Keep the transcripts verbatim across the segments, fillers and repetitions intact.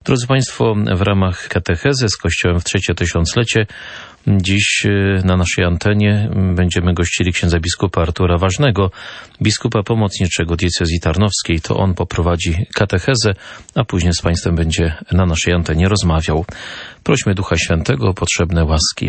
Drodzy Państwo, w ramach katechezy z Kościołem w trzecie tysiąclecie dziś na naszej antenie będziemy gościli księdza biskupa Artura Ważnego, biskupa pomocniczego diecezji tarnowskiej. To on poprowadzi katechezę, a później z Państwem będzie na naszej antenie rozmawiał. Prośmy Ducha Świętego o potrzebne łaski.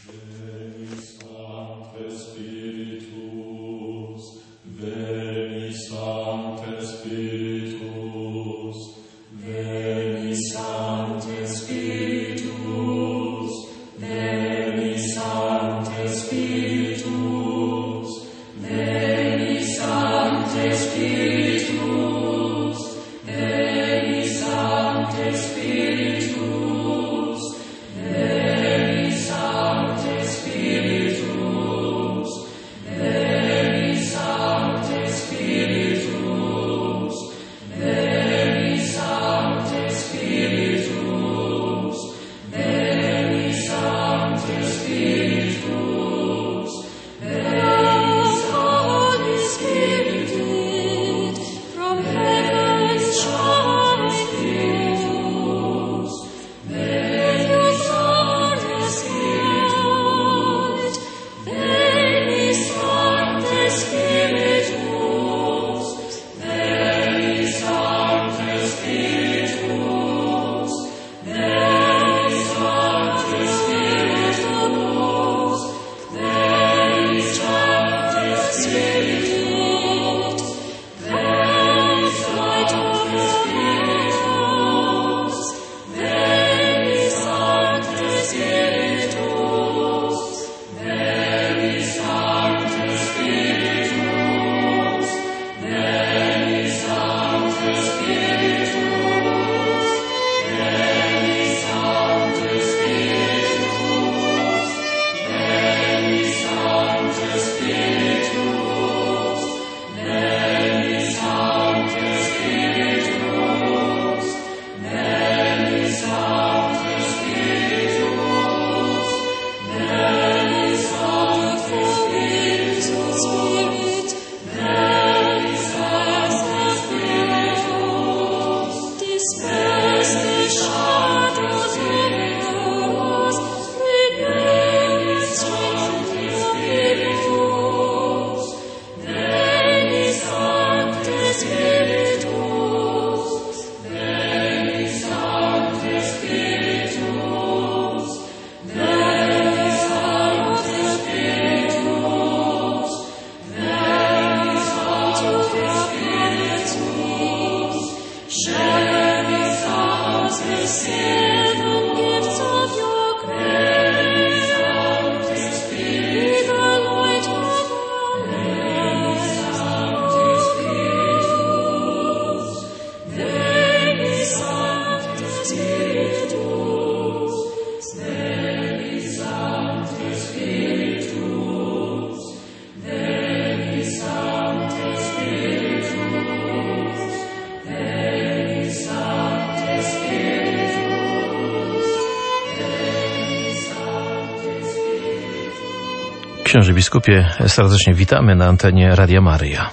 Księże biskupie, serdecznie witamy na antenie Radia Maryja.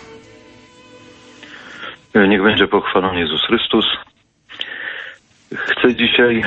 Niech będzie pochwalony Jezus Chrystus. Chcę dzisiaj,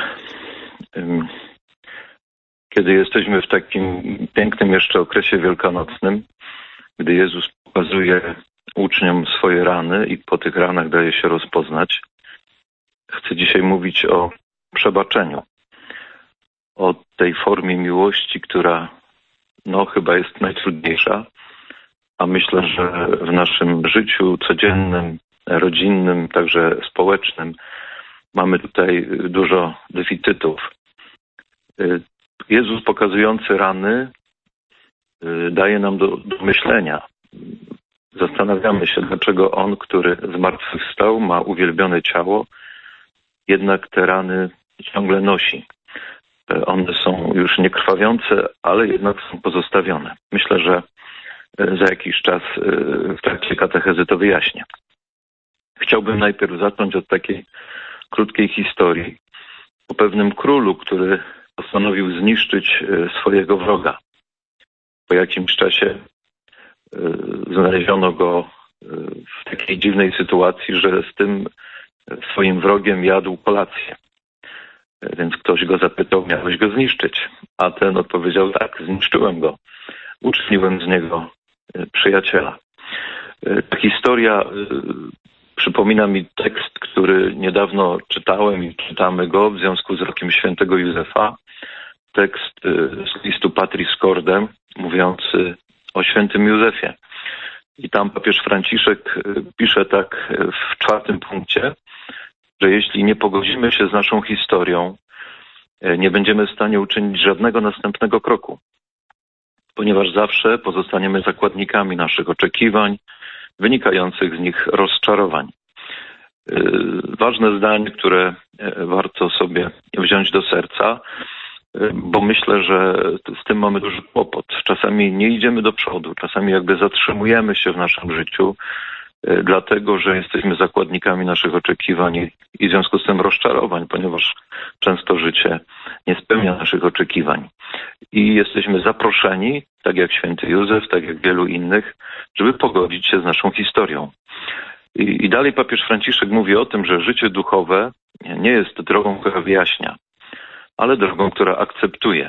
kiedy jesteśmy w takim pięknym jeszcze okresie wielkanocnym, gdy Jezus pokazuje uczniom swoje rany i po tych ranach daje się rozpoznać, chcę dzisiaj mówić o przebaczeniu, o tej formie miłości, która no chyba jest najtrudniejsza, a myślę, że w naszym życiu codziennym, rodzinnym, także społecznym mamy tutaj dużo deficytów. Jezus pokazujący rany daje nam do, do myślenia. Zastanawiamy się, dlaczego On, który zmartwychwstał, ma uwielbione ciało, jednak te rany ciągle nosi. One są już niekrwawiące, ale jednak są pozostawione. Myślę, że za jakiś czas w trakcie katechezy to wyjaśnię. Chciałbym najpierw zacząć od takiej krótkiej historii o pewnym królu, który postanowił zniszczyć swojego wroga. Po jakimś czasie znaleziono go w takiej dziwnej sytuacji, że z tym swoim wrogiem jadł kolację. Więc ktoś go zapytał, miałeś go zniszczyć. A ten odpowiedział, tak, zniszczyłem go. Uczyniłem z niego przyjaciela. Ta historia przypomina mi tekst, który niedawno czytałem i czytamy go w związku z rokiem świętego Józefa. Tekst z listu Patris Cordem, mówiący o świętym Józefie. I tam papież Franciszek pisze tak w czwartym punkcie, że jeśli nie pogodzimy się z naszą historią, nie będziemy w stanie uczynić żadnego następnego kroku, ponieważ zawsze pozostaniemy zakładnikami naszych oczekiwań, wynikających z nich rozczarowań. Ważne zdanie, które warto sobie wziąć do serca, bo myślę, że z tym mamy duży kłopot. Czasami nie idziemy do przodu, czasami jakby zatrzymujemy się w naszym życiu, dlatego że jesteśmy zakładnikami naszych oczekiwań i w związku z tym rozczarowań, ponieważ często życie nie spełnia naszych oczekiwań. I jesteśmy zaproszeni, tak jak święty Józef, tak jak wielu innych, żeby pogodzić się z naszą historią. I, i dalej papież Franciszek mówi o tym, że życie duchowe nie jest drogą, która wyjaśnia, ale drogą, która akceptuje.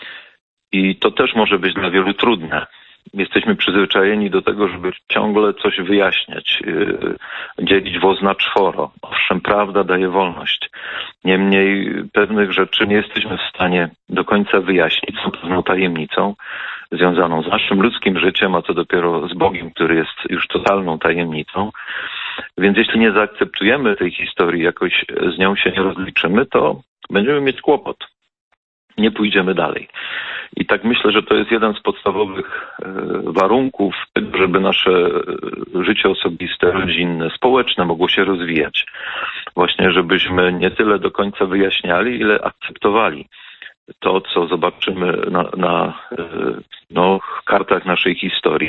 I to też może być dla wielu trudne. Jesteśmy przyzwyczajeni do tego, żeby ciągle coś wyjaśniać, yy, dzielić woz na czworo. Owszem, prawda daje wolność. Niemniej pewnych rzeczy nie jesteśmy w stanie do końca wyjaśnić. Są pewną tajemnicą związaną z naszym ludzkim życiem, a co dopiero z Bogiem, który jest już totalną tajemnicą. Więc jeśli nie zaakceptujemy tej historii, jakoś z nią się nie rozliczymy, to będziemy mieć kłopot. Nie pójdziemy dalej. I tak myślę, że to jest jeden z podstawowych warunków tego, żeby nasze życie osobiste, rodzinne, społeczne mogło się rozwijać. Właśnie, żebyśmy nie tyle do końca wyjaśniali, ile akceptowali to, co zobaczymy na, na no, kartach naszej historii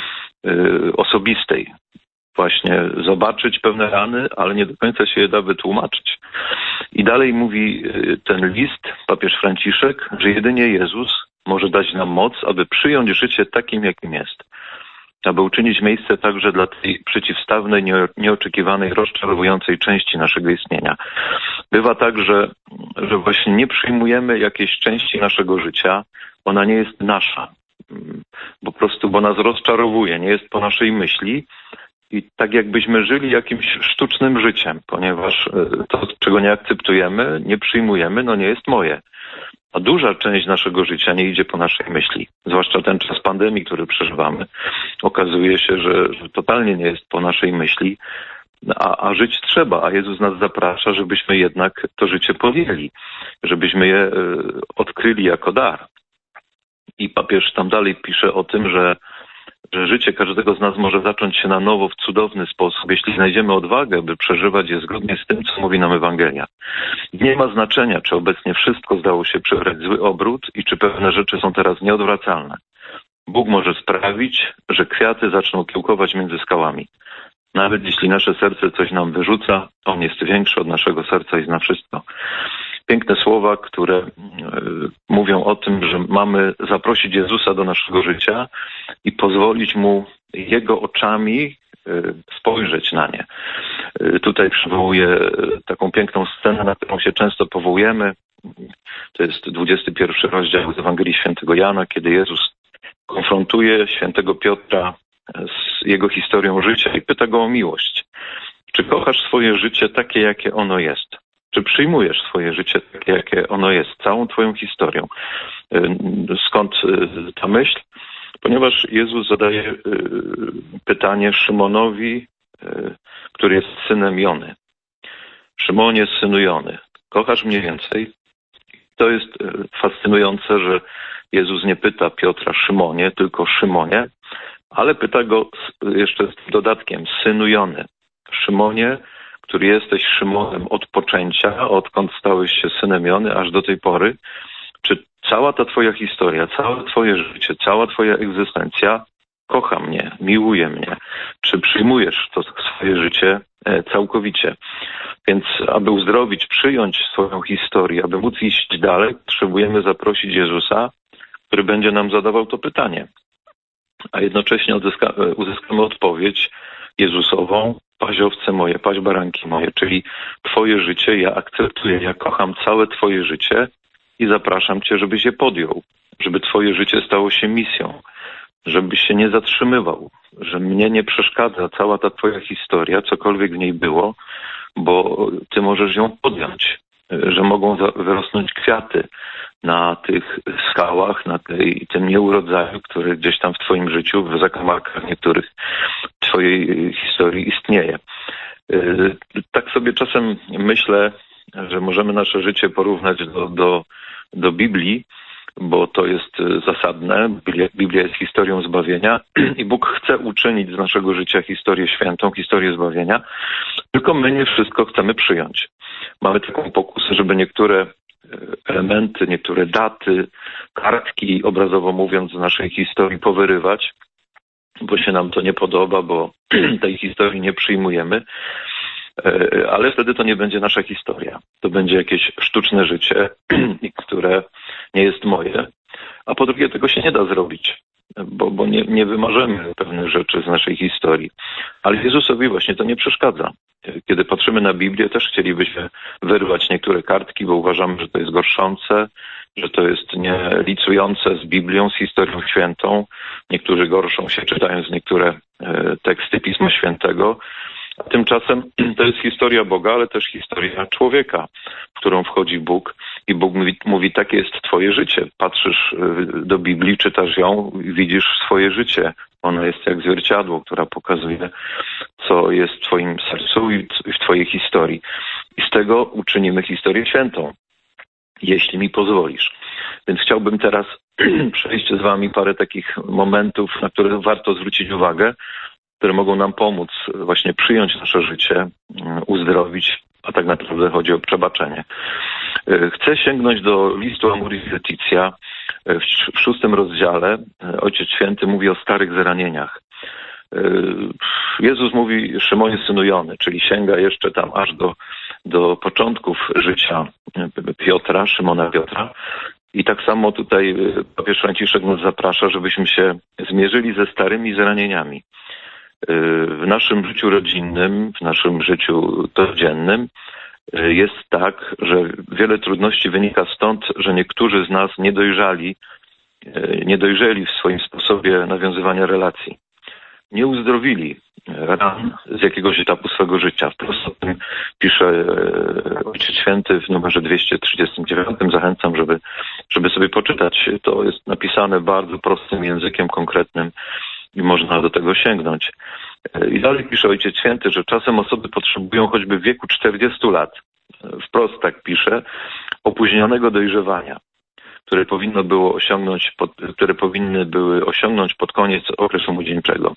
osobistej. Właśnie zobaczyć pewne rany, ale nie do końca się je da wytłumaczyć. I dalej mówi ten list, papież Franciszek, że jedynie Jezus może dać nam moc, aby przyjąć życie takim, jakim jest. Aby uczynić miejsce także dla tej przeciwstawnej, nieoczekiwanej, rozczarowującej części naszego istnienia. Bywa tak, że, że właśnie nie przyjmujemy jakiejś części naszego życia, ona nie jest nasza. Po prostu, bo nas rozczarowuje, nie jest po naszej myśli. I tak jakbyśmy żyli jakimś sztucznym życiem, ponieważ to, czego nie akceptujemy, nie przyjmujemy, no nie jest moje. A duża część naszego życia nie idzie po naszej myśli. Zwłaszcza ten czas pandemii, który przeżywamy. Okazuje się, że, że totalnie nie jest po naszej myśli, a, a żyć trzeba. A Jezus nas zaprasza, żebyśmy jednak to życie podjęli, żebyśmy je y, odkryli jako dar. I papież tam dalej pisze o tym, że że życie każdego z nas może zacząć się na nowo w cudowny sposób, jeśli znajdziemy odwagę, by przeżywać je zgodnie z tym, co mówi nam Ewangelia. Nie ma znaczenia, czy obecnie wszystko zdało się przybrać zły obrót i czy pewne rzeczy są teraz nieodwracalne. Bóg może sprawić, że kwiaty zaczną kiełkować między skałami. Nawet jeśli nasze serce coś nam wyrzuca, On jest większy od naszego serca i zna wszystko. Piękne słowa, które y, mówią o tym, że mamy zaprosić Jezusa do naszego życia i pozwolić Mu Jego oczami y, spojrzeć na nie. Y, tutaj przywołuję taką piękną scenę, na którą się często powołujemy. To jest dwudziesty pierwszy rozdział z Ewangelii Świętego Jana, kiedy Jezus konfrontuje świętego Piotra z jego historią życia i pyta go o miłość. Czy kochasz swoje życie takie, jakie ono jest? Czy przyjmujesz swoje życie takie, jakie ono jest, całą twoją historią? Skąd ta myśl? Ponieważ Jezus zadaje pytanie Szymonowi, który jest synem Jony. Szymonie, synu Jony, kochasz mnie więcej? To jest fascynujące, że Jezus nie pyta Piotra Szymonie, tylko Szymonie, ale pyta go jeszcze z dodatkiem, synu Jony. Szymonie, który jesteś Szymonem od poczęcia, odkąd stałeś się synem Jony, aż do tej pory, czy cała ta twoja historia, całe twoje życie, cała twoja egzystencja kocha mnie, miłuje mnie? Czy przyjmujesz to swoje życie całkowicie? Więc aby uzdrowić, przyjąć swoją historię, aby móc iść dalej, potrzebujemy zaprosić Jezusa, który będzie nam zadawał to pytanie. A jednocześnie uzyska, uzyskamy odpowiedź Jezusową, paść owce moje, paść baranki moje, czyli Twoje życie ja akceptuję, ja kocham całe Twoje życie i zapraszam Cię, żebyś je podjął, żeby Twoje życie stało się misją, żebyś się nie zatrzymywał, że mnie nie przeszkadza cała ta Twoja historia, cokolwiek w niej było, bo Ty możesz ją podjąć, że mogą wyrosnąć kwiaty na tych skałach, na tej, tym nieurodzaju, który gdzieś tam w Twoim życiu, w zakamarkach niektórych Twojej historii istnieje. Tak sobie czasem myślę, że możemy nasze życie porównać do, do, do Biblii, bo to jest zasadne. Biblia, Biblia jest historią zbawienia i Bóg chce uczynić z naszego życia historię świętą, historię zbawienia, tylko my nie wszystko chcemy przyjąć. Mamy taką pokusę, żeby niektóre elementy, niektóre daty, kartki, obrazowo mówiąc, z naszej historii powyrywać, bo się nam to nie podoba, bo tej historii nie przyjmujemy, ale wtedy to nie będzie nasza historia. To będzie jakieś sztuczne życie, które nie jest moje. A po drugie, tego się nie da zrobić, bo, bo nie, nie wymarzymy pewnych rzeczy z naszej historii. Ale Jezusowi właśnie to nie przeszkadza. Kiedy patrzymy na Biblię, też chcielibyśmy wyrwać niektóre kartki, bo uważamy, że to jest gorszące, że to jest nielicujące z Biblią, z historią świętą. Niektórzy gorszą się czytając niektóre teksty Pisma Świętego. A tymczasem to jest historia Boga, ale też historia człowieka, w którą wchodzi Bóg i Bóg mówi, mówi takie jest Twoje życie. Patrzysz do Biblii, czytasz ją i widzisz swoje życie. Ono jest jak zwierciadło, które pokazuje, co jest w Twoim sercu i w Twojej historii. I z tego uczynimy historię świętą, jeśli mi pozwolisz. Więc chciałbym teraz przejść z Wami parę takich momentów, na które warto zwrócić uwagę, które mogą nam pomóc właśnie przyjąć nasze życie, uzdrowić, a tak naprawdę chodzi o przebaczenie. Chcę sięgnąć do listu Amoris Laetitia. W szóstym rozdziale Ojciec Święty mówi o starych zranieniach. Jezus mówi Szymonie synu Jony, czyli sięga jeszcze tam aż do, do początków życia Piotra, Szymona Piotra. I tak samo tutaj papież Franciszek nas zaprasza, żebyśmy się zmierzyli ze starymi zranieniami. W naszym życiu rodzinnym, w naszym życiu codziennym jest tak, że wiele trudności wynika stąd, że niektórzy z nas nie dojrzali, nie dojrzeli w swoim sposobie nawiązywania relacji. Nie uzdrowili ran z jakiegoś etapu swego życia. Wprost o tym pisze Ojciec Święty w numerze dwieście trzydziestym dziewiątym. Zachęcam, żeby, żeby sobie poczytać. To jest napisane bardzo prostym językiem konkretnym i można do tego sięgnąć. I dalej pisze Ojciec Święty, że czasem osoby potrzebują choćby w wieku czterdziestu lat, wprost tak pisze, opóźnionego dojrzewania, które powinno było osiągnąć, pod, które powinny były osiągnąć pod koniec okresu młodzieńczego.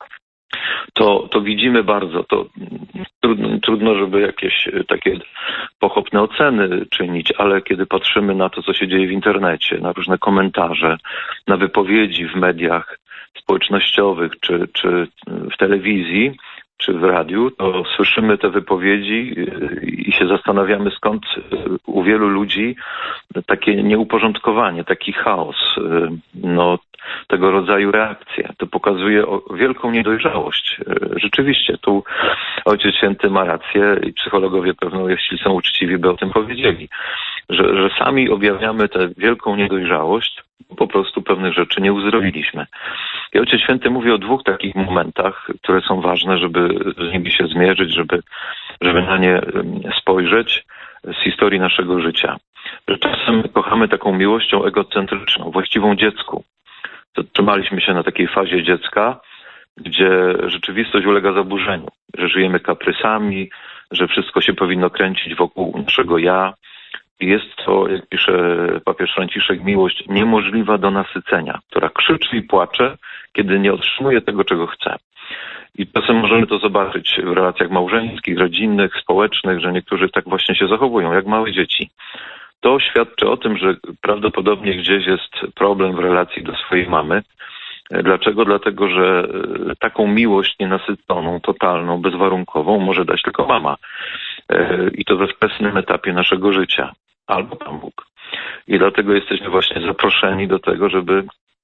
To, to widzimy bardzo, to trudno, trudno, żeby jakieś takie pochopne oceny czynić, ale kiedy patrzymy na to, co się dzieje w internecie, na różne komentarze, na wypowiedzi w mediach społecznościowych, czy, czy w telewizji, czy w radiu, to słyszymy te wypowiedzi i się zastanawiamy, skąd u wielu ludzi takie nieuporządkowanie, taki chaos, no, tego rodzaju reakcje. To pokazuje wielką niedojrzałość. Rzeczywiście, tu Ojciec Święty ma rację i psychologowie pewno, jeśli są uczciwi, by o tym powiedzieli, że, że sami objawiamy tę wielką niedojrzałość, po prostu pewnych rzeczy nie uzdrowiliśmy. I Ojciec Święty mówi o dwóch takich momentach, które są ważne, żeby z nimi się zmierzyć, żeby, żeby na nie spojrzeć z historii naszego życia. Że czasem kochamy taką miłością egocentryczną, właściwą dziecku. Zatrzymaliśmy się na takiej fazie dziecka, gdzie rzeczywistość ulega zaburzeniu, że żyjemy kaprysami, że wszystko się powinno kręcić wokół naszego ja. Jest to, jak pisze papież Franciszek, miłość niemożliwa do nasycenia, która krzyczy i płacze, kiedy nie otrzymuje tego, czego chce. I czasem możemy to zobaczyć w relacjach małżeńskich, rodzinnych, społecznych, że niektórzy tak właśnie się zachowują, jak małe dzieci. To świadczy o tym, że prawdopodobnie gdzieś jest problem w relacji do swojej mamy. Dlaczego? Dlatego, że taką miłość nienasyconą, totalną, bezwarunkową może dać tylko mama. I to we wczesnym etapie naszego życia. Albo Pan Bóg. I dlatego jesteśmy właśnie zaproszeni do tego, żeby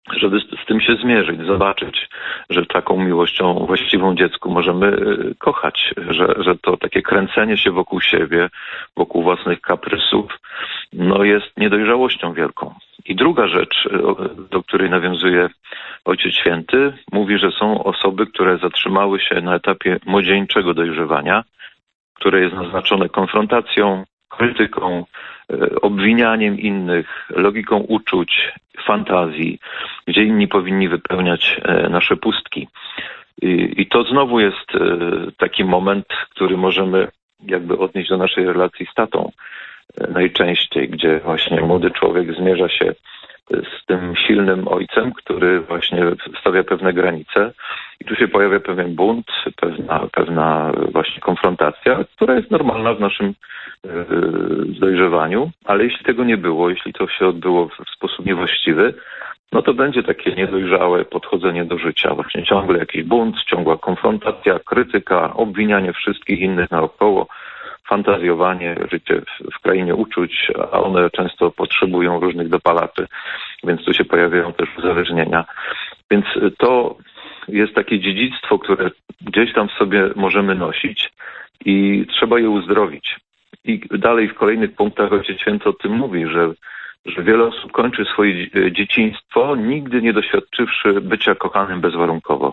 żeby z tym się zmierzyć, zobaczyć, że taką miłością właściwą dziecku możemy kochać, że, że to takie kręcenie się wokół siebie, wokół własnych kaprysów, no jest niedojrzałością wielką. I druga rzecz, do której nawiązuje Ojciec Święty, mówi, że są osoby, które zatrzymały się na etapie młodzieńczego dojrzewania, które jest naznaczone konfrontacją, krytyką, obwinianiem innych, logiką uczuć, fantazji, gdzie inni powinni wypełniać nasze pustki. I, i to znowu jest taki moment, który możemy jakby odnieść do naszej relacji z tatą najczęściej, gdzie właśnie młody człowiek zmierza się z tym silnym ojcem, który właśnie stawia pewne granice i tu się pojawia pewien bunt, pewna, pewna właśnie konfrontacja, która jest normalna w naszym yy, dojrzewaniu, ale jeśli tego nie było, jeśli to się odbyło w sposób niewłaściwy, no to będzie takie niedojrzałe podchodzenie do życia. Właśnie ciągle jakiś bunt, ciągła konfrontacja, krytyka, obwinianie wszystkich innych naokoło, fantazjowanie, życie w, w krainie uczuć, a one często potrzebują różnych dopalaczy, więc tu się pojawiają też uzależnienia. Więc to jest takie dziedzictwo, które gdzieś tam w sobie możemy nosić i trzeba je uzdrowić. I dalej w kolejnych punktach Ojciec Święty o tym mówi, że, że wiele osób kończy swoje dzieciństwo, nigdy nie doświadczywszy bycia kochanym bezwarunkowo.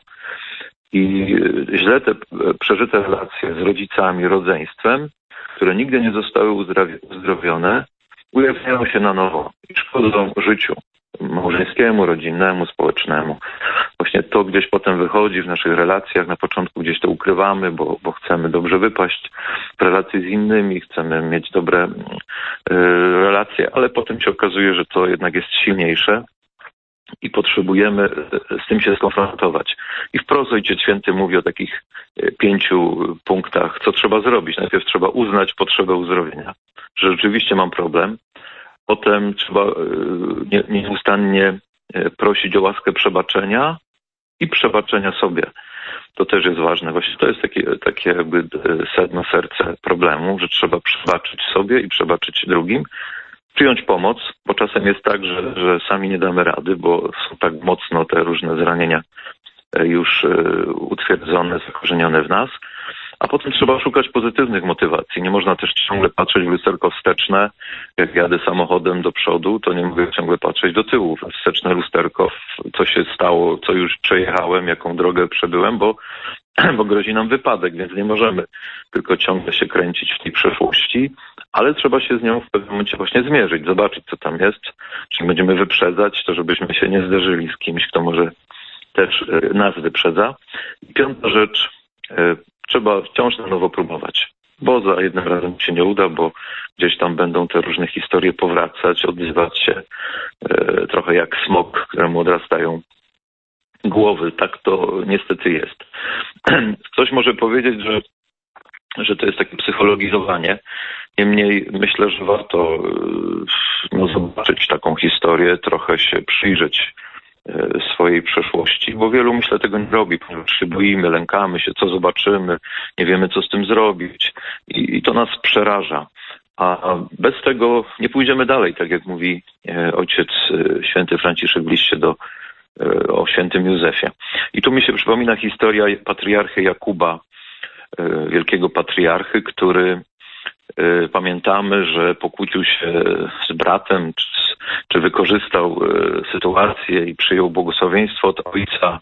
I źle te przeżyte relacje z rodzicami, rodzeństwem, które nigdy nie zostały uzdrowione, ujawniają się na nowo i szkodzą życiu małżeńskiemu, rodzinnemu, społecznemu. Właśnie to gdzieś potem wychodzi w naszych relacjach. Na początku gdzieś to ukrywamy, bo, bo chcemy dobrze wypaść w relacji z innymi, chcemy mieć dobre y, relacje, ale potem się okazuje, że to jednak jest silniejsze i potrzebujemy z tym się skonfrontować. I wprost Ojciec Święty mówi o takich pięciu punktach, co trzeba zrobić. Najpierw trzeba uznać potrzebę uzdrowienia, że rzeczywiście mam problem. Potem trzeba nieustannie prosić o łaskę przebaczenia i przebaczenia sobie. To też jest ważne. Właśnie to jest takie, takie jakby sedno, serce problemu, że trzeba przebaczyć sobie i przebaczyć drugim. Przyjąć pomoc, bo czasem jest tak, że, że sami nie damy rady, bo są tak mocno te różne zranienia już utwierdzone, zakorzenione w nas. A potem trzeba szukać pozytywnych motywacji. Nie można też ciągle patrzeć w lusterko wsteczne. Jak jadę samochodem do przodu, to nie mogę ciągle patrzeć do tyłu. Wsteczne lusterko, co się stało, co już przejechałem, jaką drogę przebyłem, bo, bo grozi nam wypadek, więc nie możemy tylko ciągle się kręcić w tej przeszłości, ale trzeba się z nią w pewnym momencie właśnie zmierzyć, zobaczyć, co tam jest, czy będziemy wyprzedzać, to żebyśmy się nie zderzyli z kimś, kto może też nas wyprzedza. I piąta rzecz, trzeba wciąż na nowo próbować, bo za jednym razem się nie uda, bo gdzieś tam będą te różne historie powracać, odzywać się, e, trochę jak smok, któremu odrastają głowy. Tak to niestety jest. Ktoś może powiedzieć, że, że to jest takie psychologizowanie. Niemniej myślę, że warto no, zobaczyć taką historię, trochę się przyjrzeć swojej przeszłości, bo wielu, myślę, tego nie robi, ponieważ się boimy, lękamy się, co zobaczymy, nie wiemy, co z tym zrobić i, i to nas przeraża. A bez tego nie pójdziemy dalej, tak jak mówi Ojciec Święty Franciszek w liście do, o świętym Józefie. I tu mi się przypomina historia patriarchy Jakuba, wielkiego patriarchy, który pamiętamy, że pokłócił się z bratem, czy, czy wykorzystał sytuację i przyjął błogosławieństwo od ojca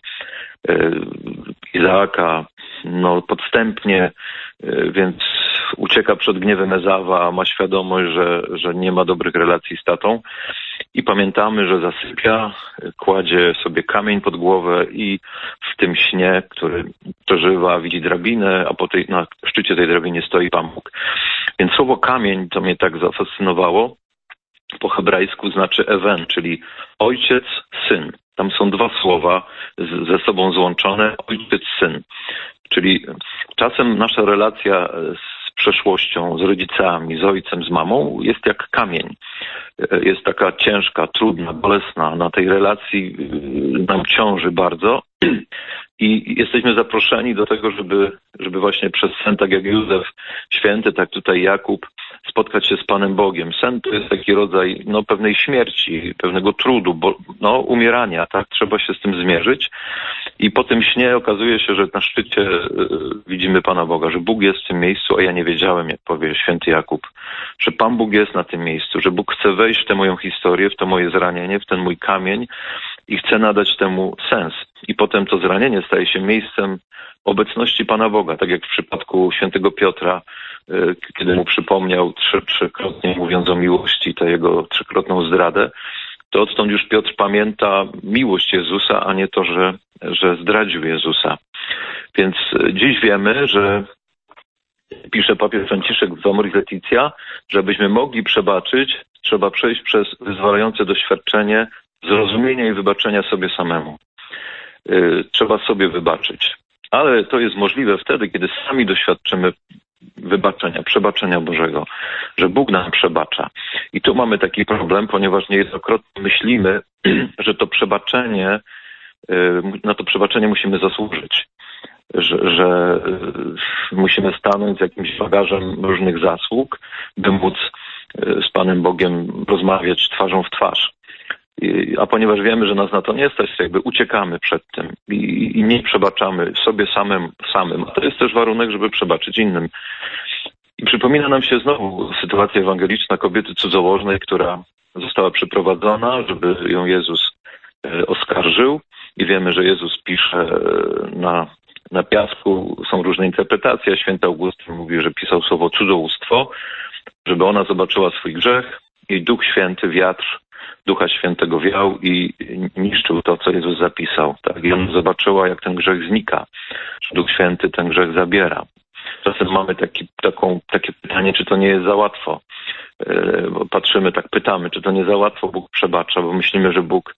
Izaaka, no podstępnie, więc ucieka przed gniewem Ezawa, ma świadomość, że, że nie ma dobrych relacji z tatą i pamiętamy, że zasypia, kładzie sobie kamień pod głowę i w tym śnie, który przeżywa, widzi drabinę, a po tej, na szczycie tej drabiny stoi Pan Bóg. Więc słowo kamień, to mnie tak zafascynowało, po hebrajsku znaczy ewen, czyli ojciec, syn. Tam są dwa słowa z, ze sobą złączone, ojciec, syn. Czyli czasem nasza relacja z przeszłością, z rodzicami, z ojcem, z mamą jest jak kamień. Jest taka ciężka, trudna, bolesna. Na tej relacji nam ciąży bardzo i jesteśmy zaproszeni do tego, żeby, żeby właśnie przez sen, tak jak Józef Święty, tak tutaj Jakub, spotkać się z Panem Bogiem. Sen to jest taki rodzaj no, pewnej śmierci, pewnego trudu, bo, no, umierania, tak? Trzeba się z tym zmierzyć. I po tym śnie okazuje się, że na szczycie y, widzimy Pana Boga, że Bóg jest w tym miejscu, a ja nie wiedziałem, jak powie święty Jakub, że Pan Bóg jest na tym miejscu, że Bóg chce wejść w tę moją historię, w to moje zranienie, w ten mój kamień i chce nadać temu sens. I potem to zranienie staje się miejscem obecności Pana Boga, tak jak w przypadku świętego Piotra, kiedy mu przypomniał trzy, trzykrotnie mówiąc o miłości, tę jego trzykrotną zdradę, to odtąd już Piotr pamięta miłość Jezusa, a nie to, że, że zdradził Jezusa. Więc dziś wiemy, że pisze papież Franciszek w Amoris Laetitia, żebyśmy mogli przebaczyć, trzeba przejść przez wyzwalające doświadczenie zrozumienia i wybaczenia sobie samemu. Yy, trzeba sobie wybaczyć. Ale to jest możliwe wtedy, kiedy sami doświadczymy wybaczenia, przebaczenia Bożego, że Bóg nam przebacza. I tu mamy taki problem, ponieważ niejednokrotnie myślimy, że to przebaczenie, na to przebaczenie musimy zasłużyć. Że, że musimy stanąć z jakimś bagażem różnych zasług, by móc z Panem Bogiem rozmawiać twarzą w twarz. A ponieważ wiemy, że nas na to nie stać, to jakby uciekamy przed tym i, i nie przebaczamy sobie samym, samym. A to jest też warunek, żeby przebaczyć innym. I przypomina nam się znowu sytuacja ewangeliczna kobiety cudzołożnej, która została przyprowadzona, żeby ją Jezus oskarżył. I wiemy, że Jezus pisze na, na piasku. Są różne interpretacje. Święty Augustyn mówi, że pisał słowo cudzołóstwo, żeby ona zobaczyła swój grzech. Jej Duch Święty, wiatr Ducha Świętego wiał i niszczył to, co Jezus zapisał. Tak? I ona zobaczyła, jak ten grzech znika, że Duch Święty ten grzech zabiera. Czasem mamy taki, taką, takie pytanie, czy to nie jest za łatwo. Bo patrzymy, tak pytamy, czy to nie za łatwo Bóg przebacza, bo myślimy, że Bóg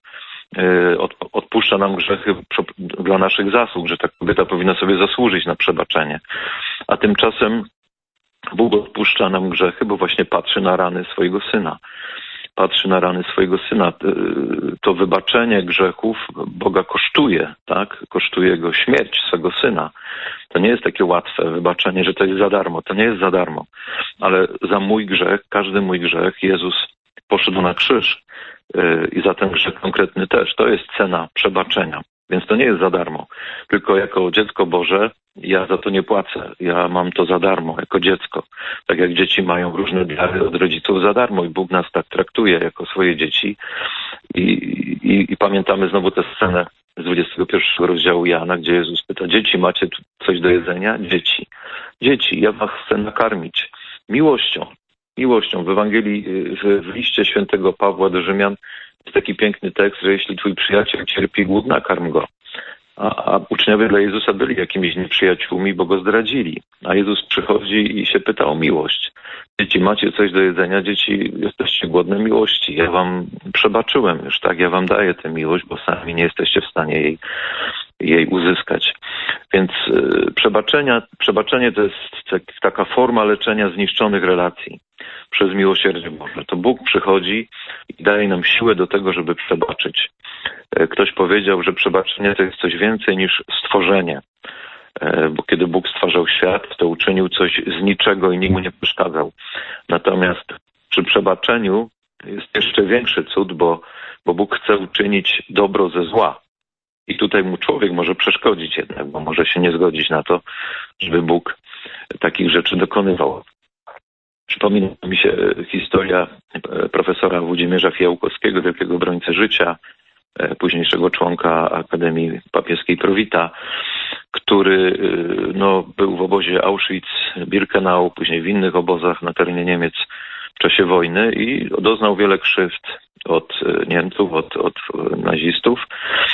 odpuszcza nam grzechy dla naszych zasług, że ta kobieta powinna sobie zasłużyć na przebaczenie. A tymczasem Bóg odpuszcza nam grzechy, bo właśnie patrzy na rany swojego Syna. Patrzy na rany swojego Syna. To wybaczenie grzechów Boga kosztuje, tak? Kosztuje Go śmierć swego Syna. To nie jest takie łatwe wybaczenie, że to jest za darmo. To nie jest za darmo. Ale za mój grzech, każdy mój grzech, Jezus poszedł na krzyż i za ten grzech konkretny też. To jest cena przebaczenia. Więc to nie jest za darmo. Tylko jako dziecko Boże ja za to nie płacę. Ja mam to za darmo, jako dziecko. Tak jak dzieci mają różne dary od rodziców za darmo i Bóg nas tak traktuje jako swoje dzieci. I, i, i pamiętamy znowu tę scenę z dwudziestego pierwszego rozdziału Jana, gdzie Jezus pyta, dzieci, macie tu coś do jedzenia? Dzieci. Dzieci, ja was chcę nakarmić. Miłością. Miłością. W Ewangelii, w, w liście świętego Pawła do Rzymian jest taki piękny tekst, że jeśli twój przyjaciel cierpi głód, nakarm go. A, a uczniowie dla Jezusa byli jakimiś nieprzyjaciółmi, bo go zdradzili. A Jezus przychodzi i się pyta o miłość. Dzieci, macie coś do jedzenia? Dzieci, jesteście głodne miłości. Ja wam przebaczyłem już, tak? Ja wam daję tę miłość, bo sami nie jesteście w stanie jej, jej uzyskać. Więc y, przebaczenia, przebaczenie to jest tak, taka forma leczenia zniszczonych relacji przez miłosierdzie Boże. To Bóg przychodzi i daje nam siłę do tego, żeby przebaczyć. Ktoś powiedział, że przebaczenie to jest coś więcej niż stworzenie. Bo kiedy Bóg stwarzał świat, to uczynił coś z niczego i nikt mu nie przeszkadzał. Natomiast przy przebaczeniu jest jeszcze większy cud, bo, bo Bóg chce uczynić dobro ze zła. I tutaj mu człowiek może przeszkodzić jednak, bo może się nie zgodzić na to, żeby Bóg takich rzeczy dokonywał. Przypomina mi się historia profesora Włodzimierza Fijałkowskiego, wielkiego obrońcy życia, późniejszego członka Akademii Papieskiej Prowita, który no, był w obozie Auschwitz-Birkenau, później w innych obozach na terenie Niemiec w czasie wojny i doznał wiele krzywd od Niemców, od, od nazistów.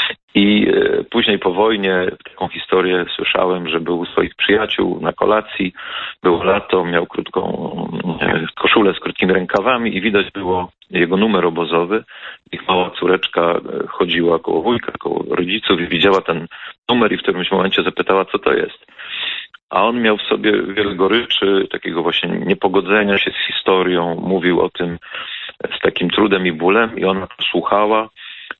I później po wojnie taką historię słyszałem, że był u swoich przyjaciół na kolacji, było lato, miał krótką koszulę z krótkimi rękawami i widać było jego numer obozowy. Ich mała córeczka chodziła koło wujka, koło rodziców i widziała ten numer i w którymś momencie zapytała, co to jest. A on miał w sobie wiele goryczy, takiego właśnie niepogodzenia się z historią, mówił o tym z takim trudem i bólem i ona słuchała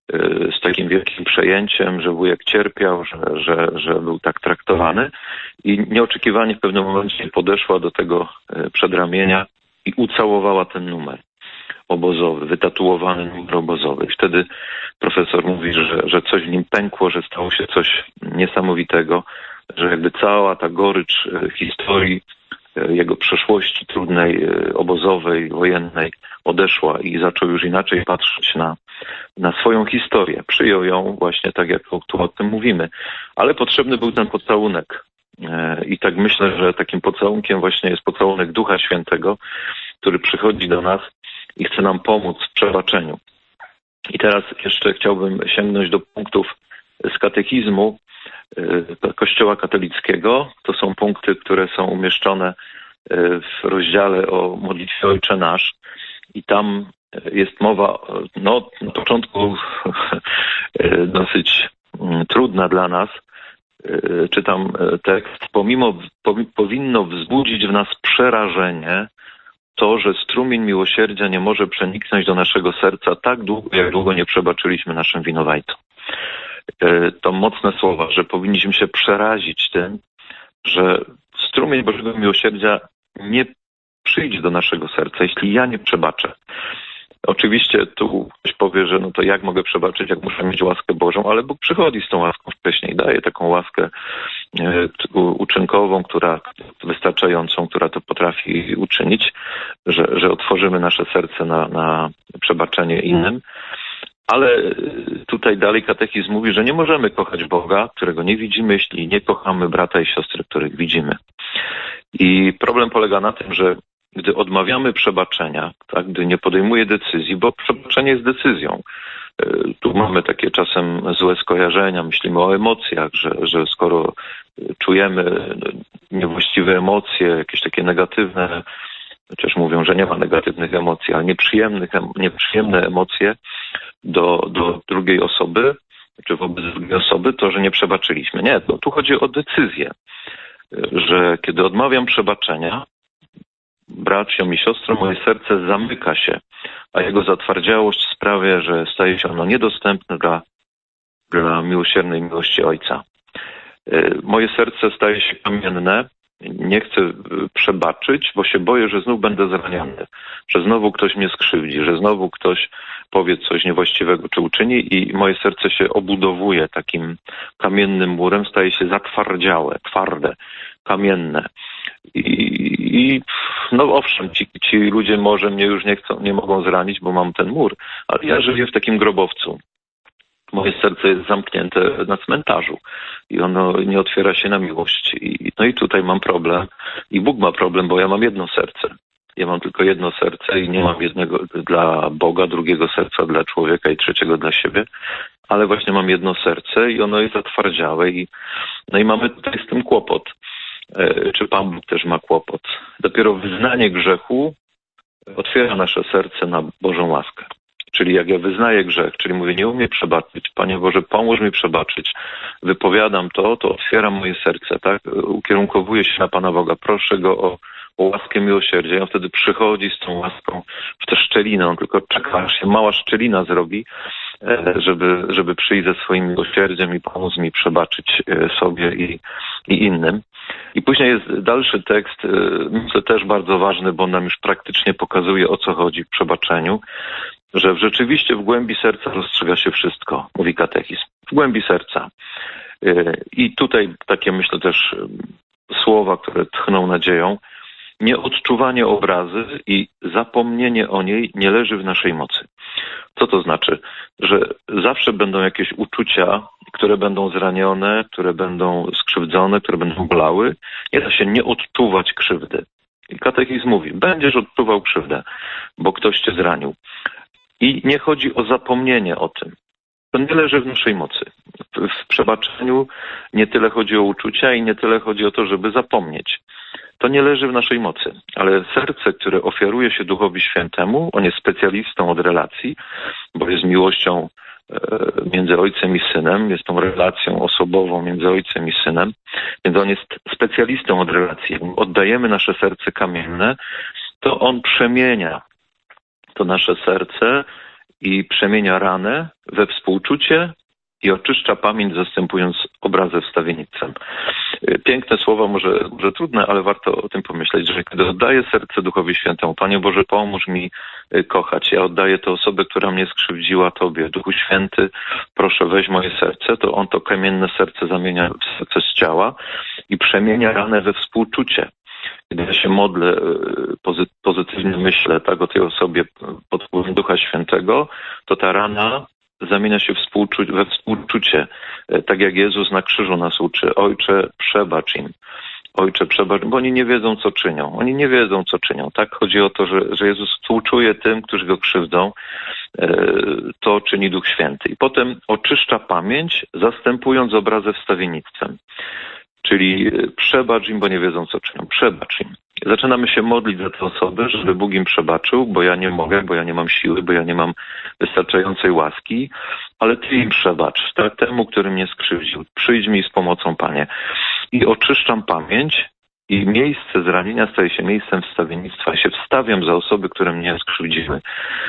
z takim wielkim przejęciem, że wujek cierpiał, że, że, że był tak traktowany i nieoczekiwanie w pewnym momencie podeszła do tego przedramienia i ucałowała ten numer obozowy, wytatuowany numer obozowy. I wtedy profesor mówi, że, że coś w nim pękło, że stało się coś niesamowitego, że jakby cała ta gorycz historii jego przeszłości trudnej, obozowej, wojennej odeszła i zaczął już inaczej patrzeć na, na swoją historię. Przyjął ją właśnie tak, jak tu o tym mówimy. Ale potrzebny był ten pocałunek. I tak myślę, że takim pocałunkiem właśnie jest pocałunek Ducha Świętego, który przychodzi do nas i chce nam pomóc w przebaczeniu. I teraz jeszcze chciałbym sięgnąć do punktów z katechizmu Kościoła katolickiego. To są punkty, które są umieszczone w rozdziale o modlitwie Ojcze Nasz. I tam jest mowa, no na początku dosyć trudna dla nas. Czytam tekst. Pomimo, powinno wzbudzić w nas przerażenie to, że strumień miłosierdzia nie może przeniknąć do naszego serca tak długo, jak długo nie przebaczyliśmy naszym winowajcom. To mocne słowa, że powinniśmy się przerazić tym, że strumień Bożego miłosierdzia nie przyjdzie do naszego serca, jeśli ja nie przebaczę. Oczywiście tu ktoś powie, że no to jak mogę przebaczyć, jak muszę mieć łaskę Bożą, ale Bóg przychodzi z tą łaską wcześniej, daje taką łaskę uczynkową, która wystarczającą, która to potrafi uczynić, że, że otworzymy nasze serce na, na przebaczenie innym. Ale tutaj dalej katechizm mówi, że nie możemy kochać Boga, którego nie widzimy, jeśli nie kochamy brata i siostry, których widzimy. I problem polega na tym, że gdy odmawiamy przebaczenia, tak, gdy nie podejmuję decyzji, bo przebaczenie jest decyzją. Tu mamy takie czasem złe skojarzenia, myślimy o emocjach, że, że skoro czujemy niewłaściwe emocje, jakieś takie negatywne, chociaż mówią, że nie ma negatywnych emocji, ale nieprzyjemnych, nieprzyjemne emocje do, do drugiej osoby, czy wobec drugiej osoby, to, że nie przebaczyliśmy. Nie, to tu chodzi o decyzję, że kiedy odmawiam przebaczenia, braciom i siostrom, moje serce zamyka się, a jego zatwardziałość sprawia, że staje się ono niedostępne dla, dla miłosiernej miłości Ojca. Moje serce staje się kamienne, nie chcę przebaczyć, bo się boję, że znów będę zraniony, że znowu ktoś mnie skrzywdzi, że znowu ktoś powie coś niewłaściwego czy uczyni i moje serce się obudowuje takim kamiennym murem, staje się zatwardziałe, twarde, kamienne. I, i no owszem, ci, ci ludzie może mnie już nie chcą, nie mogą zranić, bo mam ten mur, ale ja żyję w takim grobowcu. Moje serce jest zamknięte na cmentarzu i ono nie otwiera się na miłość. I, no i tutaj mam problem. I Bóg ma problem, bo ja mam jedno serce. Ja mam tylko jedno serce i nie mam jednego dla Boga, drugiego serca dla człowieka i trzeciego dla siebie, ale właśnie mam jedno serce i ono jest zatwardziałe. I, no i mamy tutaj z tym kłopot. Czy Pan Bóg też ma kłopot? Dopiero wyznanie grzechu otwiera nasze serce na Bożą łaskę. Czyli jak ja wyznaję grzech, czyli mówię, nie umiem przebaczyć, Panie Boże, pomóż mi przebaczyć, wypowiadam to, to otwieram moje serce, tak? Ukierunkowuję się na Pana Boga, proszę Go o, o łaskę miłosierdzia. I on wtedy przychodzi z tą łaską w tę szczelinę, on tylko czeka, aż się mała szczelina zrobi, żeby, żeby przyjść ze swoim miłosierdziem i pomóc mi przebaczyć sobie i, i innym. I później jest dalszy tekst, myślę też bardzo ważny, bo on nam już praktycznie pokazuje, o co chodzi w przebaczeniu, że rzeczywiście w głębi serca rozstrzyga się wszystko, mówi katechizm. W głębi serca. I tutaj takie, myślę, też słowa, które tchną nadzieją. Nieodczuwanie obrazy i zapomnienie o niej nie leży w naszej mocy. Co to znaczy? Że zawsze będą jakieś uczucia, które będą zranione, które będą skrzywdzone, które będą bolały. Nie da się nie odczuwać krzywdy. I katechizm mówi, będziesz odczuwał krzywdę, bo ktoś cię zranił. I nie chodzi o zapomnienie o tym. To nie leży w naszej mocy. W przebaczeniu nie tyle chodzi o uczucia i nie tyle chodzi o to, żeby zapomnieć. To nie leży w naszej mocy, ale serce, które ofiaruje się Duchowi Świętemu, on jest specjalistą od relacji, bo jest miłością między Ojcem i Synem, jest tą relacją osobową między Ojcem i Synem, więc on jest specjalistą od relacji. Jak oddajemy nasze serce kamienne, to on przemienia to nasze serce i przemienia ranę we współczucie i oczyszcza pamięć, zastępując obrazę wstawiennictwem. Piękne słowa, może, może trudne, ale warto o tym pomyśleć, że kiedy oddaję serce Duchowi Świętemu, Panie Boże, pomóż mi kochać. Ja oddaję tę osobę, która mnie skrzywdziła Tobie. Duchu Święty, proszę weź moje serce, to On to kamienne serce zamienia w serce z ciała i przemienia ranę we współczucie. Kiedy ja się modlę, pozytywnie myślę tak o tej osobie pod wpływem Ducha Świętego, to ta rana zamienia się współczu- we współczucie. Tak jak Jezus na krzyżu nas uczy. Ojcze, przebacz im. Ojcze, przebacz, bo oni nie wiedzą, co czynią. Oni nie wiedzą, co czynią. Tak chodzi o to, że, że Jezus współczuje tym, którzy Go krzywdzą. To czyni Duch Święty. I potem oczyszcza pamięć, zastępując obrazę wstawiennictwem. Czyli przebacz im, bo nie wiedzą, co czynią. Przebacz im. Zaczynamy się modlić za te osoby, żeby Bóg im przebaczył, bo ja nie mogę, bo ja nie mam siły, bo ja nie mam wystarczającej łaski, ale Ty im przebacz, tak, temu, który mnie skrzywdził. Przyjdź mi z pomocą, Panie. I oczyszczam pamięć i miejsce zranienia staje się miejscem wstawiennictwa. Ja się wstawiam za osoby, które mnie skrzywdziły.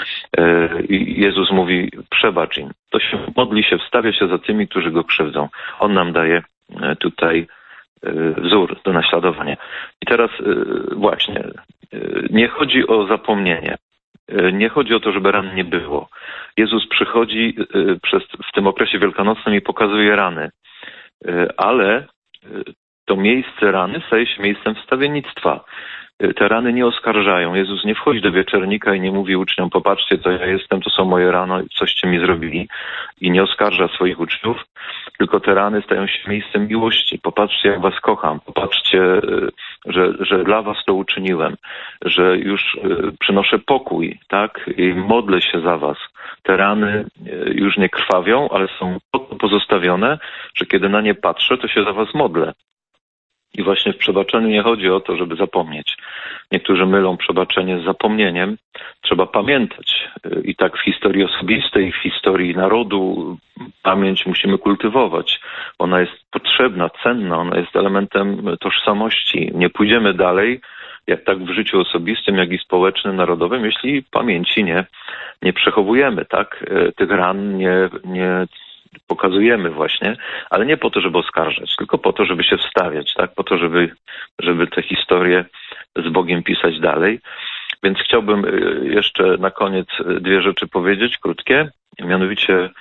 I Jezus mówi, przebacz im. To się modli się, wstawia się za tymi, którzy Go krzywdzą. On nam daje tutaj wzór do naśladowania. I teraz właśnie, nie chodzi o zapomnienie. Nie chodzi o to, żeby ran nie było. Jezus przychodzi przez, w tym okresie wielkanocnym i pokazuje rany. Ale to miejsce rany staje się miejscem wstawiennictwa. Te rany nie oskarżają. Jezus nie wchodzi do wieczornika i nie mówi uczniom, popatrzcie, co ja jestem, to są moje rany, coście mi zrobili. I nie oskarża swoich uczniów, tylko te rany stają się miejscem miłości. Popatrzcie, jak was kocham. Popatrzcie, że, że dla was to uczyniłem. Że już przynoszę pokój, tak? I modlę się za was. Te rany już nie krwawią, ale są pozostawione, że kiedy na nie patrzę, to się za was modlę. I właśnie w przebaczeniu nie chodzi o to, żeby zapomnieć. Niektórzy mylą przebaczenie z zapomnieniem. Trzeba pamiętać. I tak w historii osobistej, w historii narodu pamięć musimy kultywować. Ona jest potrzebna, cenna, ona jest elementem tożsamości. Nie pójdziemy dalej, jak tak w życiu osobistym, jak i społecznym, narodowym, jeśli pamięci nie, nie przechowujemy, tak? Tych ran nie, nie pokazujemy właśnie, ale nie po to, żeby oskarżać, tylko po to, żeby się wstawiać, tak? Po to, żeby, żeby te historie z Bogiem pisać dalej. Więc chciałbym jeszcze na koniec dwie rzeczy powiedzieć, krótkie, mianowicie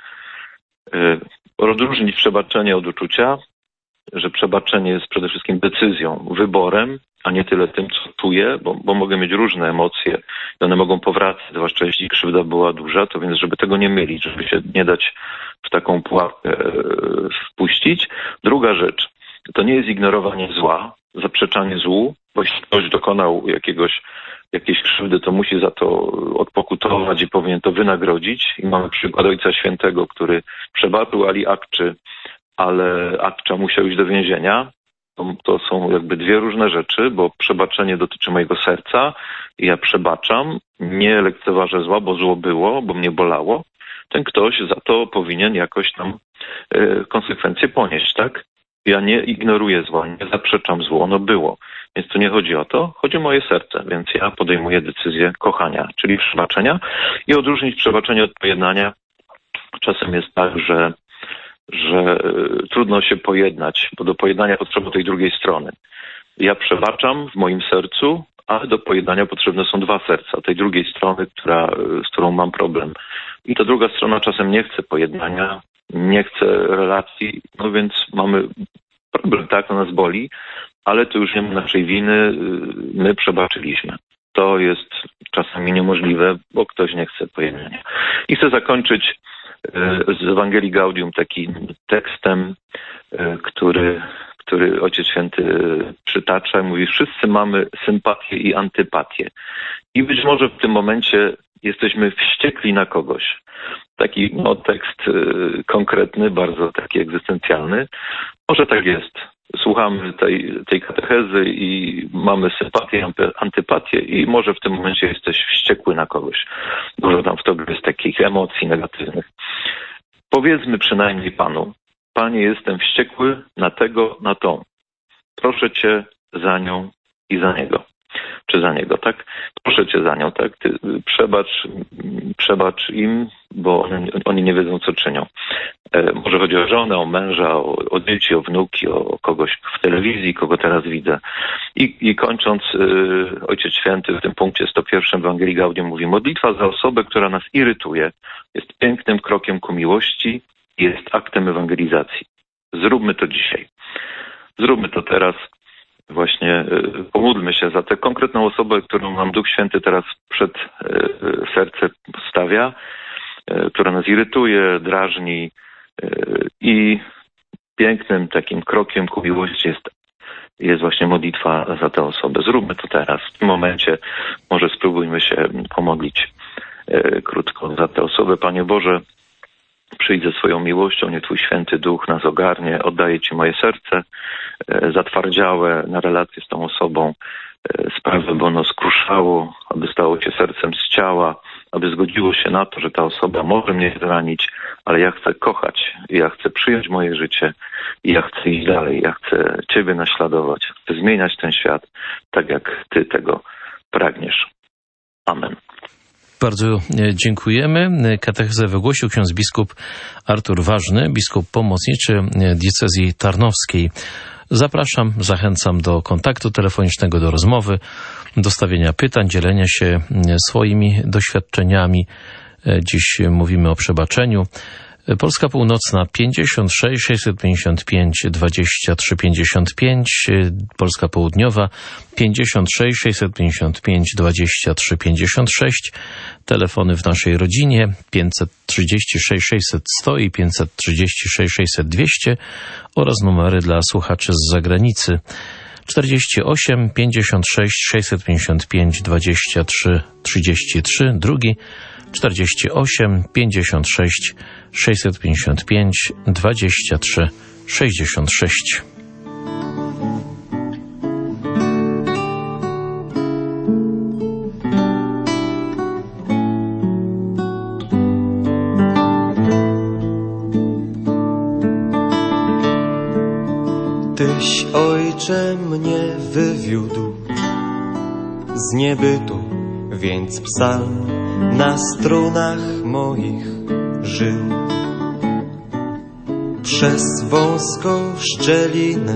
odróżnić przebaczenie od uczucia, że przebaczenie jest przede wszystkim decyzją, wyborem, a nie tyle tym, co czuję, bo, bo mogę mieć różne emocje i one mogą powracać, zwłaszcza jeśli krzywda była duża, to więc żeby tego nie mylić, żeby się nie dać w taką pułapkę wpuścić. Druga rzecz, to nie jest ignorowanie zła, zaprzeczanie złu, bo jeśli ktoś dokonał jakiegoś, jakiejś krzywdy, to musi za to odpokutować i powinien to wynagrodzić. I mamy przykład Ojca Świętego, który przebaczył Ali Akczy, ale Akcza musiał iść do więzienia. To, to są jakby dwie różne rzeczy, bo przebaczenie dotyczy mojego serca i ja przebaczam, nie lekceważę zła, bo zło było, bo mnie bolało. Ten ktoś za to powinien jakoś tam e, konsekwencje ponieść, tak? Ja nie ignoruję zła, nie zaprzeczam złu, ono było. Więc tu nie chodzi o to, chodzi o moje serce, więc ja podejmuję decyzję kochania, czyli przebaczenia i odróżnić przebaczenie od pojednania. Czasem jest tak, że że trudno się pojednać, bo do pojednania potrzeba tej drugiej strony. Ja przebaczam w moim sercu, ale do pojednania potrzebne są dwa serca, tej drugiej strony, która, z którą mam problem. I ta druga strona czasem nie chce pojednania, nie chce relacji, no więc mamy problem, tak, to nas boli, ale to już nie ma naszej winy, my przebaczyliśmy. To jest czasami niemożliwe, bo ktoś nie chce pojednania. I chcę zakończyć z Ewangelii Gaudium takim tekstem, który, który Ojciec Święty przytacza i mówi, wszyscy mamy sympatię i antypatię. I być może w tym momencie jesteśmy wściekli na kogoś. Taki no, tekst konkretny, bardzo taki egzystencjalny. Może tak jest. Słuchamy tej, tej katechezy i mamy sympatię, antypatię i może w tym momencie jesteś wściekły na kogoś. Dużo tam w tobie jest takich emocji negatywnych. Powiedzmy przynajmniej Panu, Panie, jestem wściekły na tego, na tą. Proszę Cię za nią i za niego. Czy za niego, tak? Proszę Cię za nią, tak? Ty przebacz, przebacz im, bo oni, oni nie wiedzą, co czynią. Może chodzi o żonę, o męża, o, o dzieci, o wnuki, o kogoś w telewizji, kogo teraz widzę. I, i kończąc, yy, Ojciec Święty w tym punkcie sto pierwszym Ewangelii Gaudium mówi: modlitwa za osobę, która nas irytuje, jest pięknym krokiem ku miłości i jest aktem ewangelizacji. Zróbmy to dzisiaj. Zróbmy to teraz. Właśnie yy, pomódlmy się za tę konkretną osobę, którą nam Duch Święty teraz przed yy, serce stawia, yy, która nas irytuje, drażni, i pięknym takim krokiem ku miłości jest, jest właśnie modlitwa za tę osobę. Zróbmy to teraz. W tym momencie może spróbujmy się pomodlić e, krótko za tę osobę. Panie Boże, przyjdź ze swoją miłością, niech Twój Święty Duch nas ogarnie. Oddaję Ci moje serce e, zatwardziałe na relację z tą osobą. E, sprawy, by ono skruszało, aby stało się sercem z ciała, aby zgodziło się na to, że ta osoba może mnie zranić, ale ja chcę kochać, ja chcę przyjąć moje życie i ja chcę iść dalej, ja chcę Ciebie naśladować, chcę zmieniać ten świat tak, jak Ty tego pragniesz. Amen. Bardzo dziękujemy. Katechezę wygłosił ksiądz biskup Artur Ważny, biskup pomocniczy diecezji tarnowskiej. Zapraszam, zachęcam do kontaktu telefonicznego, do rozmowy, do stawienia pytań, dzielenia się swoimi doświadczeniami. Dziś mówimy o przebaczeniu. Polska Północna pięćdziesiąt sześć sześćset pięćdziesiąt pięć dwadzieścia trzy pięćdziesiąt pięć, Polska Południowa pięćdziesiąt sześć sześćset pięćdziesiąt pięć dwadzieścia trzy pięćdziesiąt sześć, telefony w naszej rodzinie pięćset trzydzieści sześć sześćset sto i pięćset trzydzieści sześć sześćset dwieście oraz numery dla słuchaczy z zagranicy czterdzieści osiem pięćdziesiąt sześć sześćset pięćdziesiąt pięć dwadzieścia trzy trzydzieści trzy, drugi czterdzieści osiem pięćdziesiąt sześć sześćset pięćdziesiąt pięć dwadzieścia trzy sześćdziesiąt sześć. Tyś, Ojcze, mnie wywiódł z niebytu, więc psalm na strunach moich żył. Przez wąską szczelinę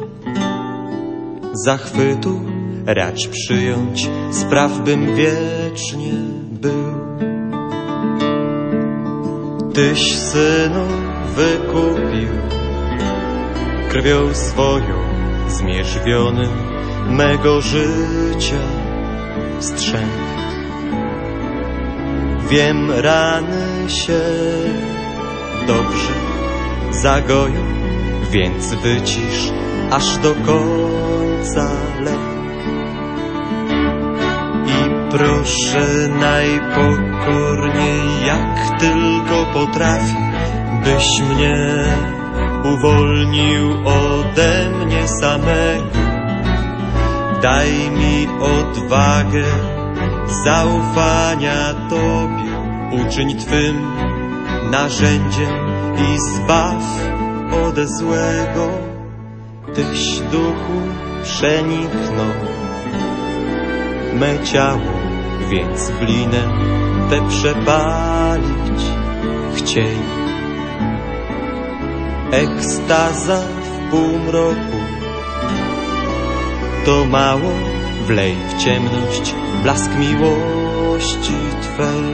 zachwytu racz przyjąć, spraw bym wiecznie był. Tyś, Synu, wykupił krwią swoją zmierzwionym mego życia wstrzęp. Wiem, rany się dobrze zagoją, więc wycisz aż do końca lęk. I proszę najpokorniej, jak tylko potrafię, byś mnie uwolnił ode mnie samego. Daj mi odwagę zaufania Tobie, uczyń Twym narzędziem i zbaw ode złego. Tyś, Duchu, przeniknął me ciało, więc glinę tę przepalić chciej. Ekstaza w półmroku to mało, wlej w ciemność blask miłości Twej.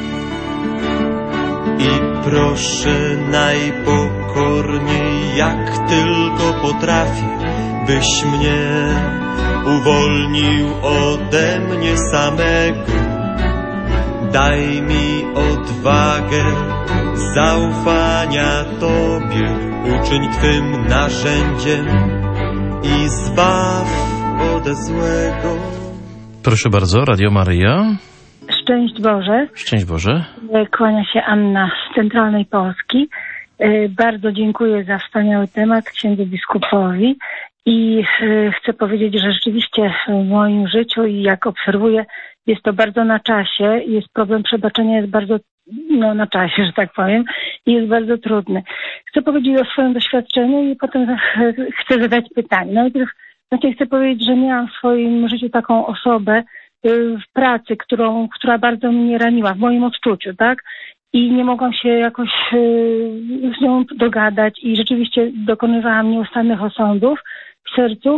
I proszę najpokorniej, jak tylko potrafię, byś mnie uwolnił ode mnie samego. Daj mi odwagę zaufania Tobie, uczyń Twym narzędziem i zbaw ode złego. Proszę bardzo, Radio Maryja. Szczęść Boże. Szczęść Boże. Kłania się Anna z Centralnej Polski. Bardzo dziękuję za wspaniały temat księdzu biskupowi i chcę powiedzieć, że rzeczywiście w moim życiu i jak obserwuję, jest to bardzo na czasie. Jest problem przebaczenia, jest bardzo no, na czasie, że tak powiem, i jest bardzo trudny. Chcę powiedzieć o swoim doświadczeniu i potem chcę zadać pytanie. Najpierw znaczy chcę powiedzieć, że miałam w swoim życiu taką osobę w pracy, którą, która bardzo mnie raniła, w moim odczuciu, tak? i nie mogłam się jakoś z nią dogadać i rzeczywiście dokonywałam nieustannych osądów w sercu.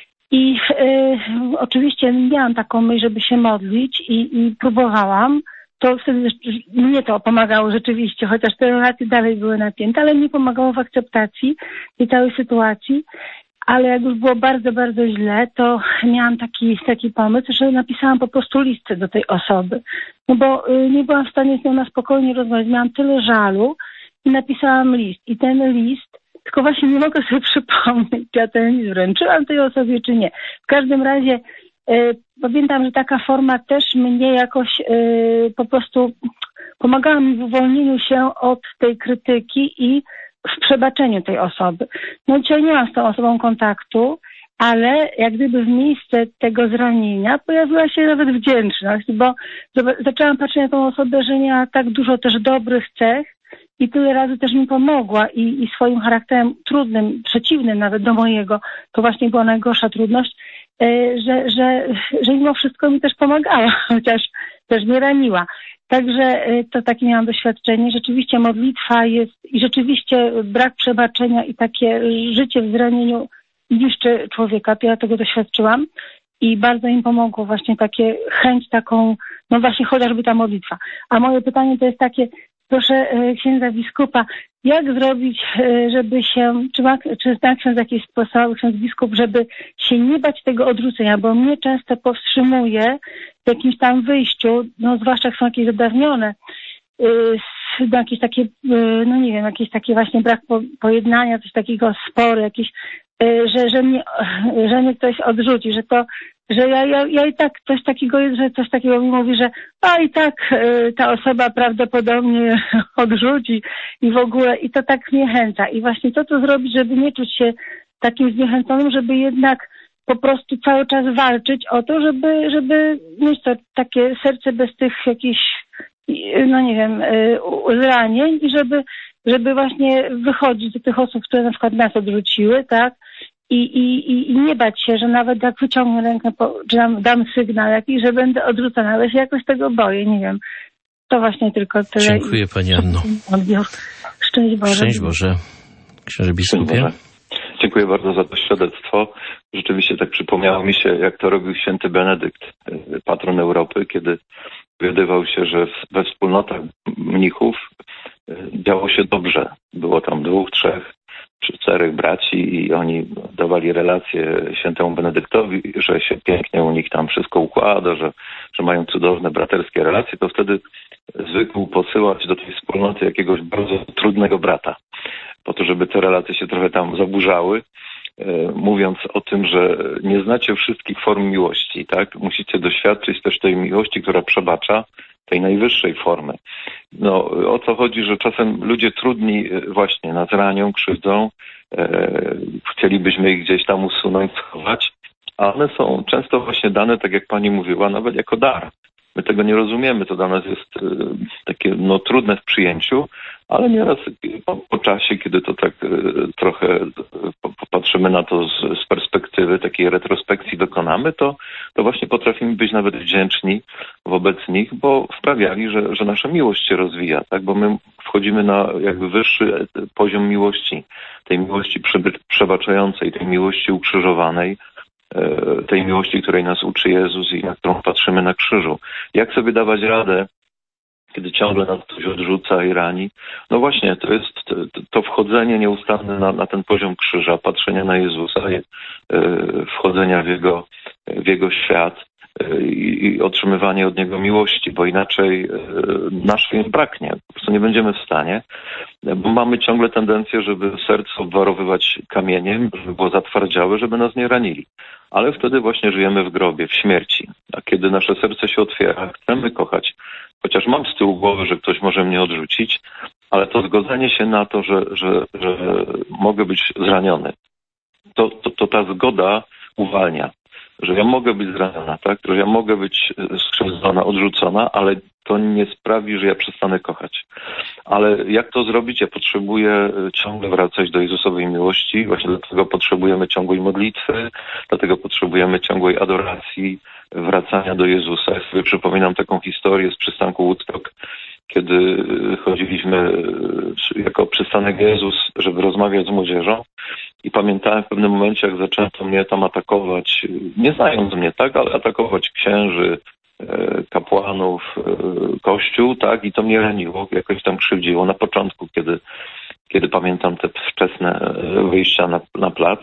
I y, oczywiście miałam taką myśl, żeby się modlić i, i próbowałam. To wtedy mnie to pomagało rzeczywiście, chociaż te relacje dalej były napięte, ale mnie pomagało w akceptacji tej całej sytuacji. Ale jak już było bardzo, bardzo źle, to miałam taki, taki pomysł, że napisałam po prostu list do tej osoby. No bo y, nie byłam w stanie z nią na spokojnie rozmawiać. Miałam tyle żalu i napisałam list. I ten list, tylko właśnie nie mogę sobie przypomnieć, czy ja ten list wręczyłam tej osobie, czy nie. W każdym razie y, pamiętam, że taka forma też mnie jakoś y, po prostu pomagała mi w uwolnieniu się od tej krytyki i w przebaczeniu tej osoby. No dzisiaj nie mam z tą osobą kontaktu, ale jak gdyby w miejsce tego zranienia pojawiła się nawet wdzięczność, bo zaczęłam patrzeć na tą osobę, że miała tak dużo też dobrych cech i tyle razy też mi pomogła i, i swoim charakterem trudnym, przeciwnym nawet do mojego, to właśnie była najgorsza trudność, że, że, że mimo wszystko mi też pomagała, chociaż też mnie raniła. Także to takie miałam doświadczenie. Rzeczywiście modlitwa jest i rzeczywiście brak przebaczenia i takie życie w zranieniu niszczy człowieka. To ja tego doświadczyłam i bardzo im pomogło właśnie takie chęć taką, no właśnie chociażby ta modlitwa. A moje pytanie to jest takie, proszę księdza biskupa, jak zrobić, żeby się, czy, ma, czy zna ksiądz jakiś sposób, ksiądz biskup, żeby się nie bać tego odrzucenia, bo mnie często powstrzymuje w jakimś tam wyjściu, no zwłaszcza jak są jakieś zadawnione, yy, jakieś takie, yy, no nie wiem, jakieś takie właśnie brak po, pojednania, coś takiego, spory, jakieś, yy, że, że, mnie, yy, że mnie ktoś odrzuci, że to, że ja, ja, ja i tak coś takiego jest, że coś takiego mi mówi, że a i tak y, ta osoba prawdopodobnie odrzuci i w ogóle i to tak zniechęca. I właśnie to, co zrobić, żeby nie czuć się takim zniechęconym, żeby jednak po prostu cały czas walczyć o to, żeby, żeby mieć to takie serce bez tych jakichś, no nie wiem, y, zranień i żeby, żeby właśnie wychodzić do tych osób, które na przykład nas odrzuciły, tak? I, i, I nie bać się, że nawet jak wyciągnę rękę, po, czy dam, dam sygnał jakiś, że będę odrzucona, ale się jakoś tego boję, nie wiem. To właśnie tylko tyle. Dziękuję Pani Anno. Szczęść Boże. Szczęść Boże. Księże biskupie. Dziękuję bardzo za to świadectwo. Rzeczywiście tak przypomniało mi się, jak to robił święty Benedykt, patron Europy, kiedy dowiadywał się, że we wspólnotach mnichów działo się dobrze. Było tam dwóch, trzech czy czterech braci i oni dawali relacje świętemu Benedyktowi, że się pięknie u nich tam wszystko układa, że, że mają cudowne braterskie relacje, to wtedy zwykł posyłać do tej wspólnoty jakiegoś bardzo trudnego brata, po to, żeby te relacje się trochę tam zaburzały, mówiąc o tym, że nie znacie wszystkich form miłości, tak? Musicie doświadczyć też tej miłości, która przebacza, tej najwyższej formy. No, o co chodzi, że czasem ludzie trudni właśnie nas ranią, krzywdzą, e, chcielibyśmy ich gdzieś tam usunąć, schować, a one są często właśnie dane, tak jak Pani mówiła, nawet jako dar. My tego nie rozumiemy, to dla nas jest e, takie no, trudne w przyjęciu, ale nieraz po, po czasie, kiedy to tak e, trochę popatrzymy na to z, z perspektywy takiej retrospekcji dokonamy, to, to właśnie potrafimy być nawet wdzięczni wobec nich, bo sprawiali, że, że nasza miłość się rozwija, tak? Bo my wchodzimy na jakby wyższy poziom miłości, tej miłości przebaczającej, tej miłości ukrzyżowanej, tej miłości, której nas uczy Jezus i na którą patrzymy na krzyżu. Jak sobie dawać radę, kiedy ciągle nas ktoś odrzuca i rani? No właśnie, to jest to, to wchodzenie nieustanne na, na ten poziom krzyża, patrzenia na Jezusa, wchodzenia w Jego, w Jego świat i, i otrzymywanie od Niego miłości, bo inaczej naszej braknie. Po prostu nie będziemy w stanie, bo mamy ciągle tendencję, żeby serce obwarowywać kamieniem, żeby było zatwardziałe, żeby nas nie ranili. Ale wtedy właśnie żyjemy w grobie, w śmierci. A kiedy nasze serce się otwiera, chcemy kochać, chociaż mam z tyłu głowy, że ktoś może mnie odrzucić, ale to zgodzenie się na to, że, że, że mogę być zraniony, to, to, to ta zgoda uwalnia, że ja mogę być zraniona, tak? Że ja mogę być skrzywdzona, odrzucona, ale to nie sprawi, że ja przestanę kochać. Ale jak to zrobić? Ja potrzebuję ciągle wracać do Jezusowej miłości, właśnie dlatego potrzebujemy ciągłej modlitwy, dlatego potrzebujemy ciągłej adoracji, wracania do Jezusa. Ja sobie przypominam taką historię z przystanku Woodstock, kiedy chodziliśmy jako przystanek Jezus, żeby rozmawiać z młodzieżą. I pamiętałem w pewnym momencie, jak zaczęto mnie tam atakować, nie znając mnie, tak, ale atakować księży, kapłanów, kościół, tak, i to mnie raniło, jakoś tam krzywdziło na początku, kiedy, kiedy pamiętam te wczesne wyjścia na, na plac.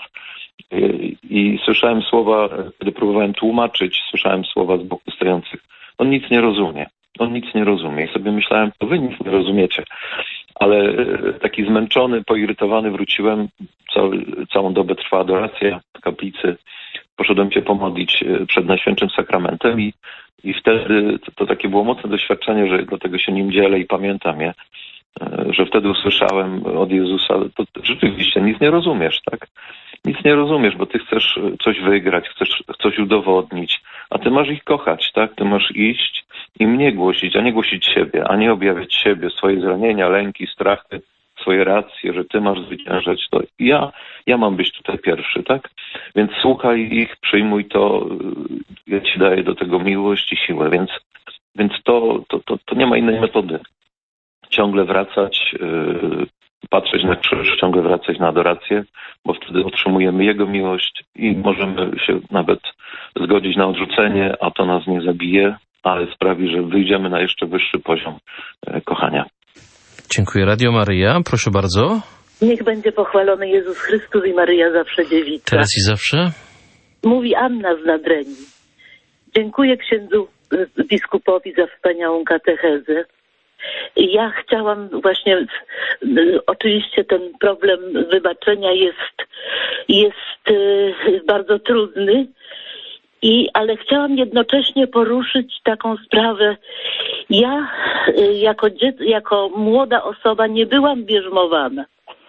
I, I słyszałem słowa, kiedy próbowałem tłumaczyć, słyszałem słowa z boku stojących. On nic nie rozumie. On nic nie rozumie. I sobie myślałem, to wy nic nie rozumiecie. Ale taki zmęczony, poirytowany wróciłem. Cały, całą dobę trwała adoracja w kaplicy. Poszedłem się pomodlić przed Najświętszym Sakramentem i, i wtedy to, to takie było mocne doświadczenie, że dlatego się nim dzielę i pamiętam je, że wtedy usłyszałem od Jezusa, to rzeczywiście nic nie rozumiesz, tak? Nic nie rozumiesz, bo ty chcesz coś wygrać, chcesz coś udowodnić, a ty masz ich kochać, tak? Ty masz iść i mnie głosić, a nie głosić siebie, a nie objawiać siebie, swoje zranienia, lęki, strachy, swoje racje, że ty masz zwyciężać. To ja, ja mam być tutaj pierwszy, tak? Więc słuchaj ich, przyjmuj to, ja ci daję do tego miłość i siłę, więc, więc to, to, to, to nie ma innej metody. Ciągle wracać, yy, patrzeć na krzyż, ciągle wracać na adorację, bo wtedy otrzymujemy Jego miłość i możemy się nawet zgodzić na odrzucenie, a to nas nie zabije, ale sprawi, że wyjdziemy na jeszcze wyższy poziom yy, kochania. Dziękuję. Radio Maryja, proszę bardzo. Niech będzie pochwalony Jezus Chrystus i Maryja zawsze dziewica. Teraz i zawsze. Mówi Anna z Nadrenii. Dziękuję księdzu biskupowi za wspaniałą katechezę. Ja chciałam właśnie, oczywiście ten problem wybaczenia jest, jest bardzo trudny, i, ale chciałam jednocześnie poruszyć taką sprawę. Ja jako, dziec- jako młoda osoba nie byłam bierzmowana.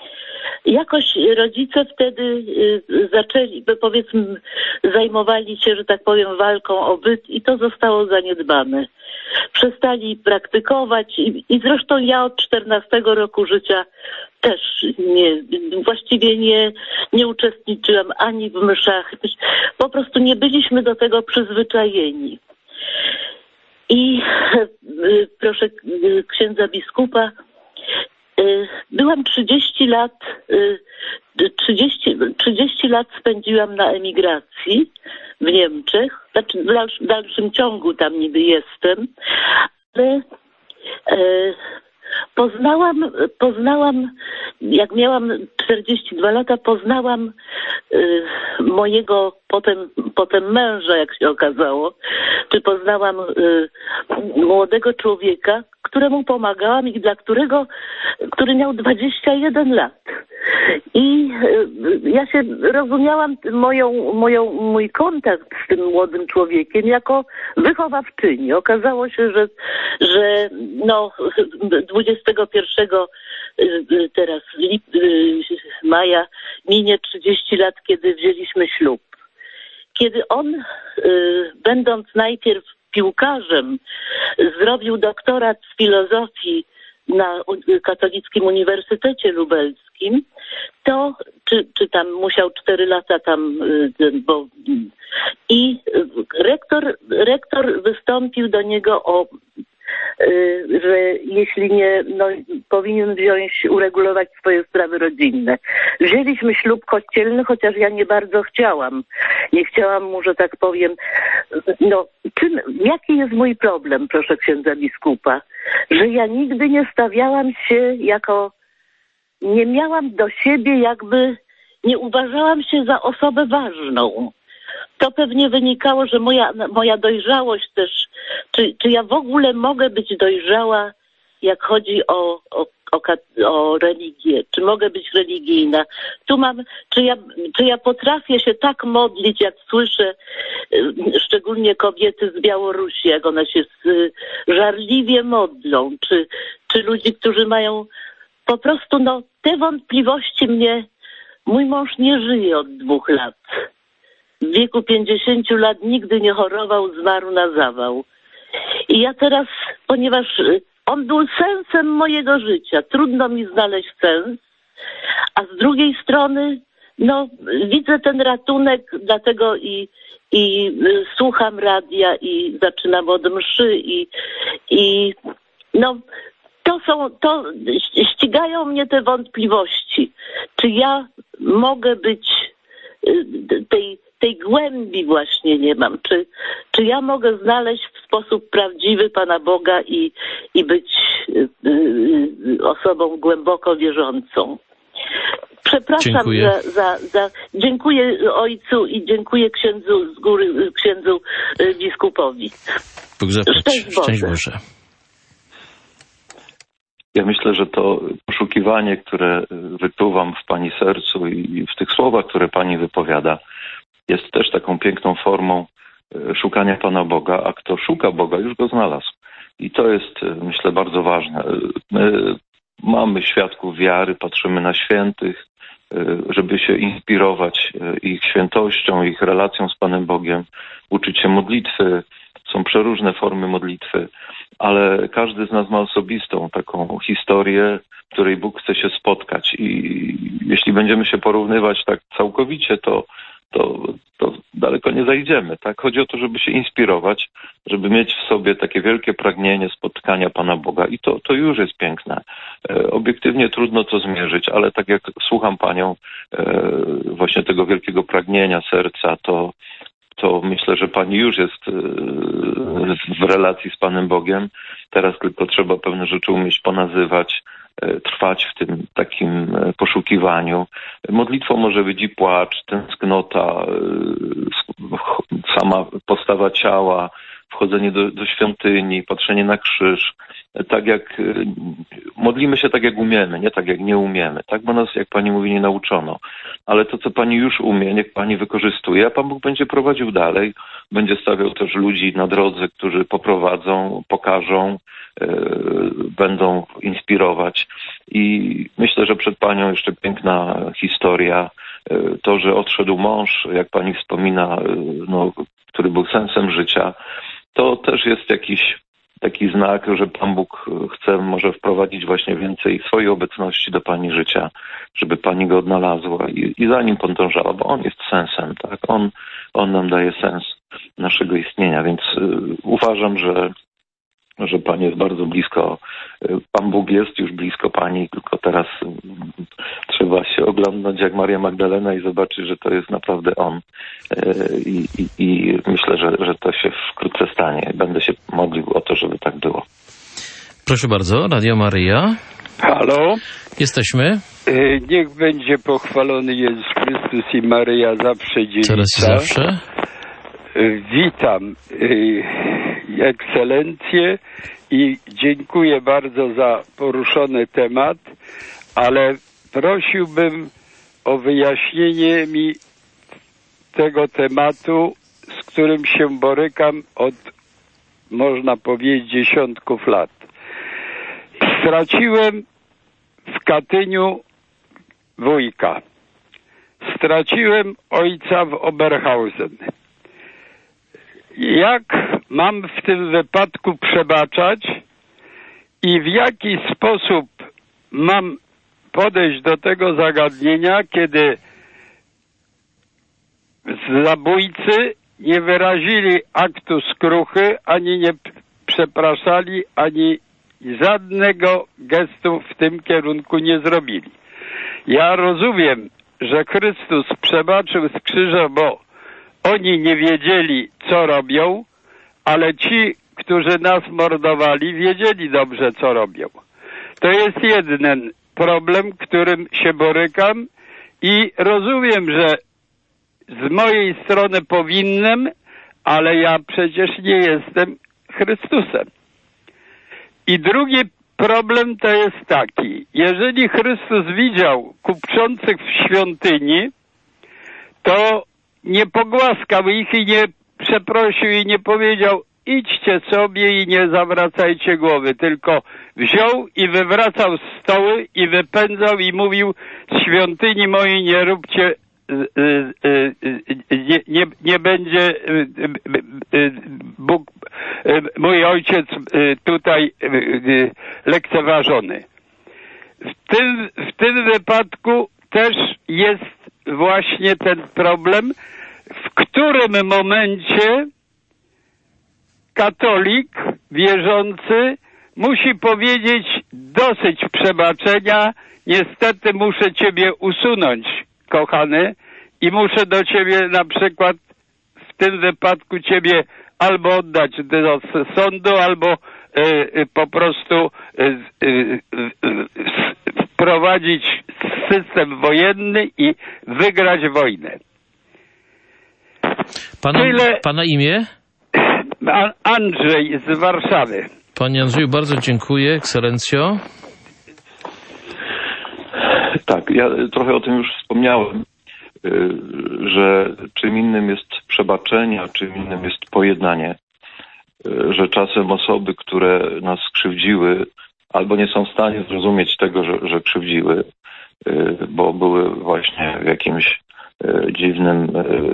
Jakoś rodzice wtedy zaczęli, powiedzmy, zajmowali się, że tak powiem, walką o byt i to zostało zaniedbane. Przestali praktykować i, i zresztą ja od czternastego roku życia też nie, właściwie nie, nie uczestniczyłam ani w mszach. Po prostu nie byliśmy do tego przyzwyczajeni. I proszę księdza biskupa, byłam trzydzieści lat, trzydzieści, trzydzieści lat spędziłam na emigracji w Niemczech. Znaczy w dalszym, w dalszym ciągu tam niby jestem, ale e, poznałam, poznałam, jak miałam czterdzieści dwa lata, poznałam e, mojego potem, potem męża, jak się okazało, czy poznałam e, młodego człowieka, któremu pomagałam i dla którego, który miał dwadzieścia jeden lat. I ja się rozumiałam moją, moją, mój kontakt z tym młodym człowiekiem jako wychowawczyni. Okazało się, że, że no dwudziestego pierwszego teraz lip, maja minie trzydzieści lat, kiedy wzięliśmy ślub. Kiedy on, będąc najpierw piłkarzem, zrobił doktorat z filozofii na Katolickim Uniwersytecie Lubelskim, to czy, czy tam musiał cztery lata tam, bo i rektor, rektor wystąpił do niego o, że jeśli nie, no powinien wziąć, uregulować swoje sprawy rodzinne. Wzięliśmy ślub kościelny, chociaż ja nie bardzo chciałam. Nie chciałam mu, że tak powiem, no, czym, jaki jest mój problem, proszę księdza biskupa? Że ja nigdy nie stawiałam się jako, nie miałam do siebie jakby, nie uważałam się za osobę ważną. To pewnie wynikało, że moja, moja dojrzałość też, czy, czy ja w ogóle mogę być dojrzała, jak chodzi o, o, o, o religię, czy mogę być religijna. Tu mam, czy ja, czy ja potrafię się tak modlić, jak słyszę, szczególnie kobiety z Białorusi, jak one się żarliwie modlą, czy, czy ludzi, którzy mają po prostu, no, te wątpliwości mnie, mój mąż nie żyje od dwóch lat. W wieku pięćdziesięciu lat nigdy nie chorował, zmarł na zawał. I ja teraz, ponieważ on był sensem mojego życia, trudno mi znaleźć sens, a z drugiej strony, no, widzę ten ratunek, dlatego i, i słucham radia i zaczynam od mszy i, i no, to są, to ścigają mnie te wątpliwości. Czy ja mogę być tej, tej głębi właśnie nie mam. Czy, czy ja mogę znaleźć w sposób prawdziwy Pana Boga i, i być osobą głęboko wierzącą? Przepraszam dziękuję. Za, za, za... Dziękuję ojcu i dziękuję księdzu z góry, księdzu biskupowi. Szczęść Boże. Szczęść Boże. Ja myślę, że to poszukiwanie, które wyczuwam w Pani sercu i w tych słowach, które Pani wypowiada, jest też taką piękną formą szukania Pana Boga, a kto szuka Boga, już Go znalazł. I to jest, myślę, bardzo ważne. My mamy świadków wiary, patrzymy na świętych, żeby się inspirować ich świętością, ich relacją z Panem Bogiem, uczyć się modlitwy. Są przeróżne formy modlitwy, ale każdy z nas ma osobistą taką historię, w której Bóg chce się spotkać i jeśli będziemy się porównywać tak całkowicie, to, to, to daleko nie zajdziemy. Tak? Chodzi o to, żeby się inspirować, żeby mieć w sobie takie wielkie pragnienie spotkania Pana Boga i to, to już jest piękne. Obiektywnie trudno to zmierzyć, ale tak jak słucham Panią właśnie tego wielkiego pragnienia serca, to to myślę, że Pani już jest w relacji z Panem Bogiem. Teraz tylko trzeba pewne rzeczy umieć ponazywać, trwać w tym takim poszukiwaniu. Modlitwą może być i płacz, tęsknota, sama postawa ciała, wchodzenie do, do świątyni, patrzenie na krzyż. Tak jak modlimy się tak jak umiemy, nie tak jak nie umiemy. Tak, bo nas, jak Pani mówi, nie nauczono. Ale to, co Pani już umie, niech Pani wykorzystuje, a Pan Bóg będzie prowadził dalej. Będzie stawiał też ludzi na drodze, którzy poprowadzą, pokażą, yy, będą inspirować. I myślę, że przed Panią jeszcze piękna historia. Yy, to, że odszedł mąż, jak Pani wspomina, yy, no, który był sensem życia, to też jest jakiś taki znak, że Pan Bóg chce może wprowadzić właśnie więcej swojej obecności do Pani życia, żeby Pani go odnalazła i, i za nim podążała, bo on jest sensem, tak? On, on nam daje sens naszego istnienia, więc y, uważam, że że Pani jest bardzo blisko, Pan Bóg jest już blisko Pani, tylko teraz trzeba się oglądać jak Maria Magdalena i zobaczyć, że to jest naprawdę On. I, i, i myślę, że, że to się wkrótce stanie. Będę się modlił o to, żeby tak było. Proszę bardzo, Radio Maryja. Halo? Jesteśmy. Niech będzie pochwalony Jezus Chrystus i Maryja zawsze dziewica. Teraz i zawsze. Witam ekscelencję i dziękuję bardzo za poruszony temat, ale prosiłbym o wyjaśnienie mi tego tematu, z którym się borykam od, można powiedzieć, dziesiątków lat. Straciłem w Katyniu wujka. Straciłem ojca w Oberhausen. Jak mam w tym wypadku przebaczać i w jaki sposób mam podejść do tego zagadnienia, kiedy zabójcy nie wyrazili aktu skruchy, ani nie przepraszali, ani żadnego gestu w tym kierunku nie zrobili. Ja rozumiem, że Chrystus przebaczył z krzyża, bo oni nie wiedzieli, co robią, ale ci, którzy nas mordowali, wiedzieli dobrze, co robią. To jest jeden problem, którym się borykam i rozumiem, że z mojej strony powinnam, ale ja przecież nie jestem Chrystusem. I drugi problem to jest taki. Jeżeli Chrystus widział kupczących w świątyni, to nie pogłaskał ich i nie przeprosił i nie powiedział idźcie sobie i nie zawracajcie głowy, tylko wziął i wywracał stoły i wypędzał i mówił z świątyni mojej nie róbcie, nie, nie, nie będzie Bóg, mój ojciec tutaj lekceważony. W tym, w tym wypadku też jest właśnie ten problem, w którym momencie katolik wierzący musi powiedzieć dosyć przebaczenia. Niestety muszę ciebie usunąć, kochany, i muszę do ciebie na przykład w tym wypadku ciebie albo oddać do sądu, albo y, y, po prostu y, y, y, wprowadzić system wojenny i wygrać wojnę. Pana, Tyle... pana imię? Andrzej z Warszawy. Panie Andrzeju, bardzo dziękuję, ekscelencjo. Tak, ja trochę o tym już wspomniałem, że czym innym jest przebaczenie, a czym innym jest pojednanie. Że czasem osoby, które nas skrzywdziły, albo nie są w stanie zrozumieć tego, że, że krzywdziły, bo były właśnie w jakimś dziwnym,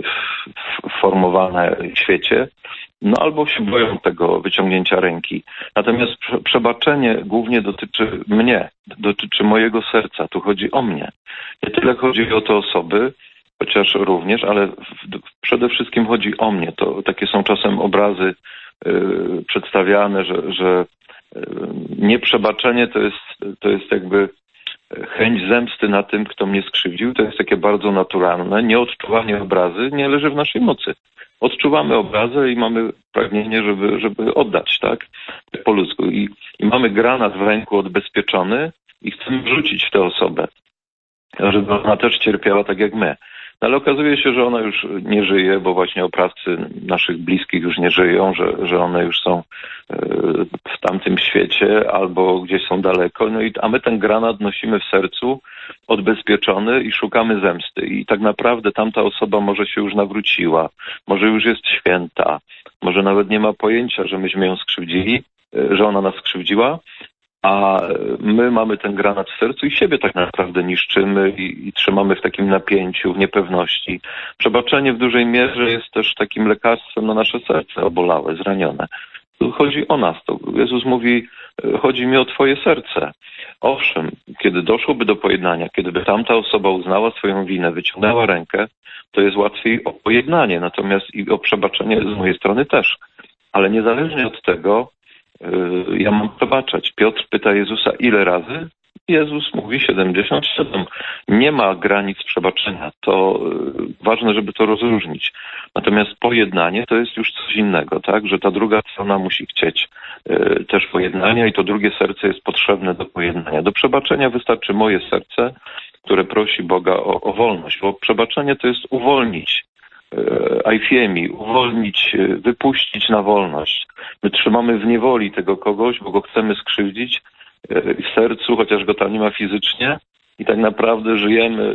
formowane świecie, no albo się boją tego wyciągnięcia ręki. Natomiast przebaczenie głównie dotyczy mnie, dotyczy mojego serca. Tu chodzi o mnie. Nie tyle chodzi o te osoby, chociaż również, ale w, przede wszystkim chodzi o mnie. To takie są czasem obrazy yy, przedstawiane, że, że yy, nieprzebaczenie to jest, to jest jakby chęć zemsty na tym, kto mnie skrzywdził. To jest takie bardzo naturalne. Nieodczuwanie obrazy nie leży w naszej mocy. Odczuwamy obrazę i mamy pragnienie, żeby, żeby oddać, tak? Po ludzku. I, I mamy granat w ręku odbezpieczony i chcemy wrzucić w tę osobę, żeby ona też cierpiała tak jak my. No ale okazuje się, że ona już nie żyje, bo właśnie oprawcy naszych bliskich już nie żyją, że, że one już są w tamtym świecie albo gdzieś są daleko. No i, a my ten granat nosimy w sercu odbezpieczony i szukamy zemsty. I tak naprawdę tamta osoba może się już nawróciła, może już jest święta, może nawet nie ma pojęcia, że myśmy ją skrzywdzili, że ona nas skrzywdziła, a my mamy ten granat w sercu i siebie tak naprawdę niszczymy i, i trzymamy w takim napięciu, w niepewności. Przebaczenie w dużej mierze jest też takim lekarstwem na nasze serce obolałe, zranione. Tu chodzi o nas. To Jezus mówi, chodzi mi o twoje serce. Owszem, kiedy doszłoby do pojednania, kiedy tamta osoba uznała swoją winę, wyciągnęła rękę, to jest łatwiej o pojednanie, natomiast i o przebaczenie z mojej strony też. Ale niezależnie od tego, ja mam przebaczać. Piotr pyta Jezusa, ile razy? Jezus mówi siedemdziesiąt siedem. Nie ma granic przebaczenia. To ważne, żeby to rozróżnić. Natomiast pojednanie to jest już coś innego, tak? Że ta druga strona musi chcieć też pojednania i to drugie serce jest potrzebne do pojednania. Do przebaczenia wystarczy moje serce, które prosi Boga o, o wolność, bo przebaczenie to jest uwolnić aifiemi, uwolnić, wypuścić na wolność. My trzymamy w niewoli tego kogoś, bo go chcemy skrzywdzić w sercu, chociaż go tam nie ma fizycznie i tak naprawdę żyjemy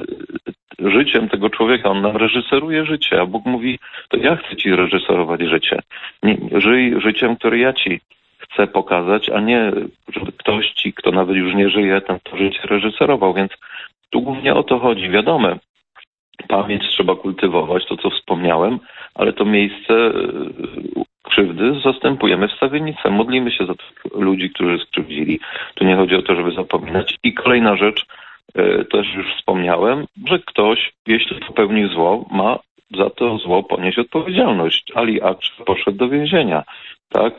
życiem tego człowieka. On nam reżyseruje życie, a Bóg mówi, to ja chcę ci reżyserować życie. Nie, żyj życiem, które ja ci chcę pokazać, a nie żeby ktoś ci, kto nawet już nie żyje, ten to życie reżyserował, więc tu głównie o to chodzi. Wiadomo, pamięć trzeba kultywować, to co wspomniałem, ale to miejsce krzywdy zastępujemy wstawiennictwem. Modlimy się za tych ludzi, którzy skrzywdzili. Tu nie chodzi o to, żeby zapominać. I kolejna rzecz, też już wspomniałem, że ktoś, jeśli popełni zło, ma za to zło ponieść odpowiedzialność. Ali Acz poszedł do więzienia. Tak?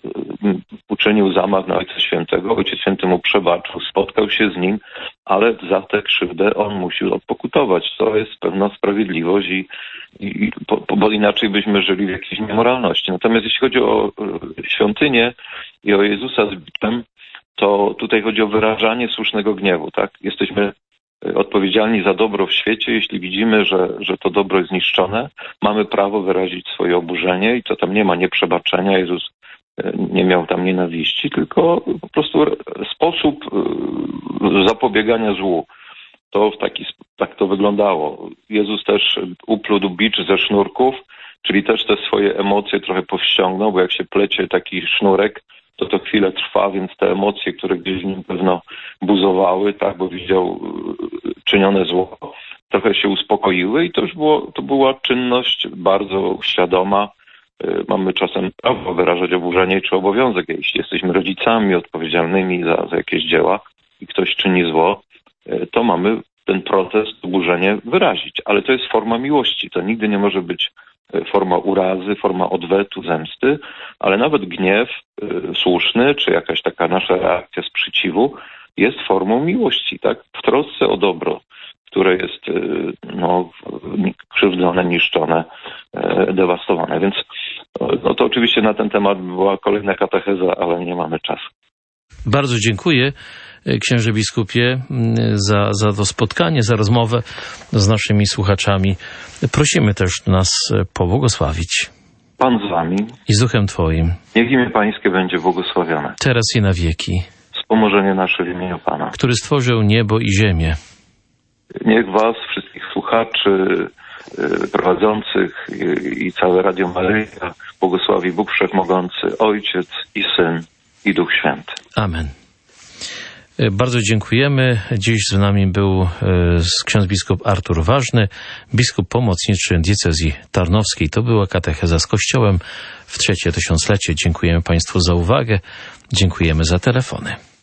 Uczynił zamach na Ojca Świętego, Ojciec Święty mu przebaczył, spotkał się z nim, ale za tę krzywdę on musi odpokutować. To jest pewna sprawiedliwość i, i bo, bo inaczej byśmy żyli w jakiejś niemoralności. Natomiast jeśli chodzi o świątynię i o Jezusa z biczem, to tutaj chodzi o wyrażanie słusznego gniewu. Tak? Jesteśmy odpowiedzialni za dobro w świecie. Jeśli widzimy, że, że to dobro jest zniszczone, mamy prawo wyrazić swoje oburzenie i to tam nie ma nieprzebaczenia. Jezus nie miał tam nienawiści, tylko po prostu sposób zapobiegania złu. To w taki, tak to wyglądało. Jezus też uplótł bicz ze sznurków, czyli też te swoje emocje trochę powściągnął, bo jak się plecie taki sznurek, to to chwilę trwa, więc te emocje, które gdzieś w nim pewno buzowały, tak, bo widział czynione zło, trochę się uspokoiły i to już było, to była czynność bardzo świadoma. Mamy czasem prawo wyrażać oburzenie czy obowiązek, jeśli jesteśmy rodzicami odpowiedzialnymi za, za jakieś dzieła i ktoś czyni zło, to mamy ten protest, oburzenie wyrazić, ale to jest forma miłości, to nigdy nie może być forma urazy, forma odwetu, zemsty, ale nawet gniew y, słuszny, czy jakaś taka nasza reakcja sprzeciwu jest formą miłości, tak? W trosce o dobro, które jest y, no, krzywdzone, niszczone, y, dewastowane. Więc no, to oczywiście na ten temat była kolejna katecheza, ale nie mamy czasu. Bardzo dziękuję, księże biskupie, za, za to spotkanie, za rozmowę z naszymi słuchaczami. Prosimy też nas pobłogosławić. Pan z wami. I z duchem Twoim. Niech imię Pańskie będzie błogosławione. Teraz i na wieki. Wspomożenie nasze w imieniu Pana. Który stworzył niebo i ziemię. Niech was, wszystkich słuchaczy, prowadzących i całe Radio Maryja błogosławi Bóg Wszechmogący, Ojciec i Syn i Duch Święty. Amen. Bardzo dziękujemy. Dziś z nami był ksiądz biskup Artur Ważny, biskup pomocniczy diecezji tarnowskiej. To była katecheza z Kościołem w trzecie tysiąclecie. Dziękujemy Państwu za uwagę. Dziękujemy za telefony.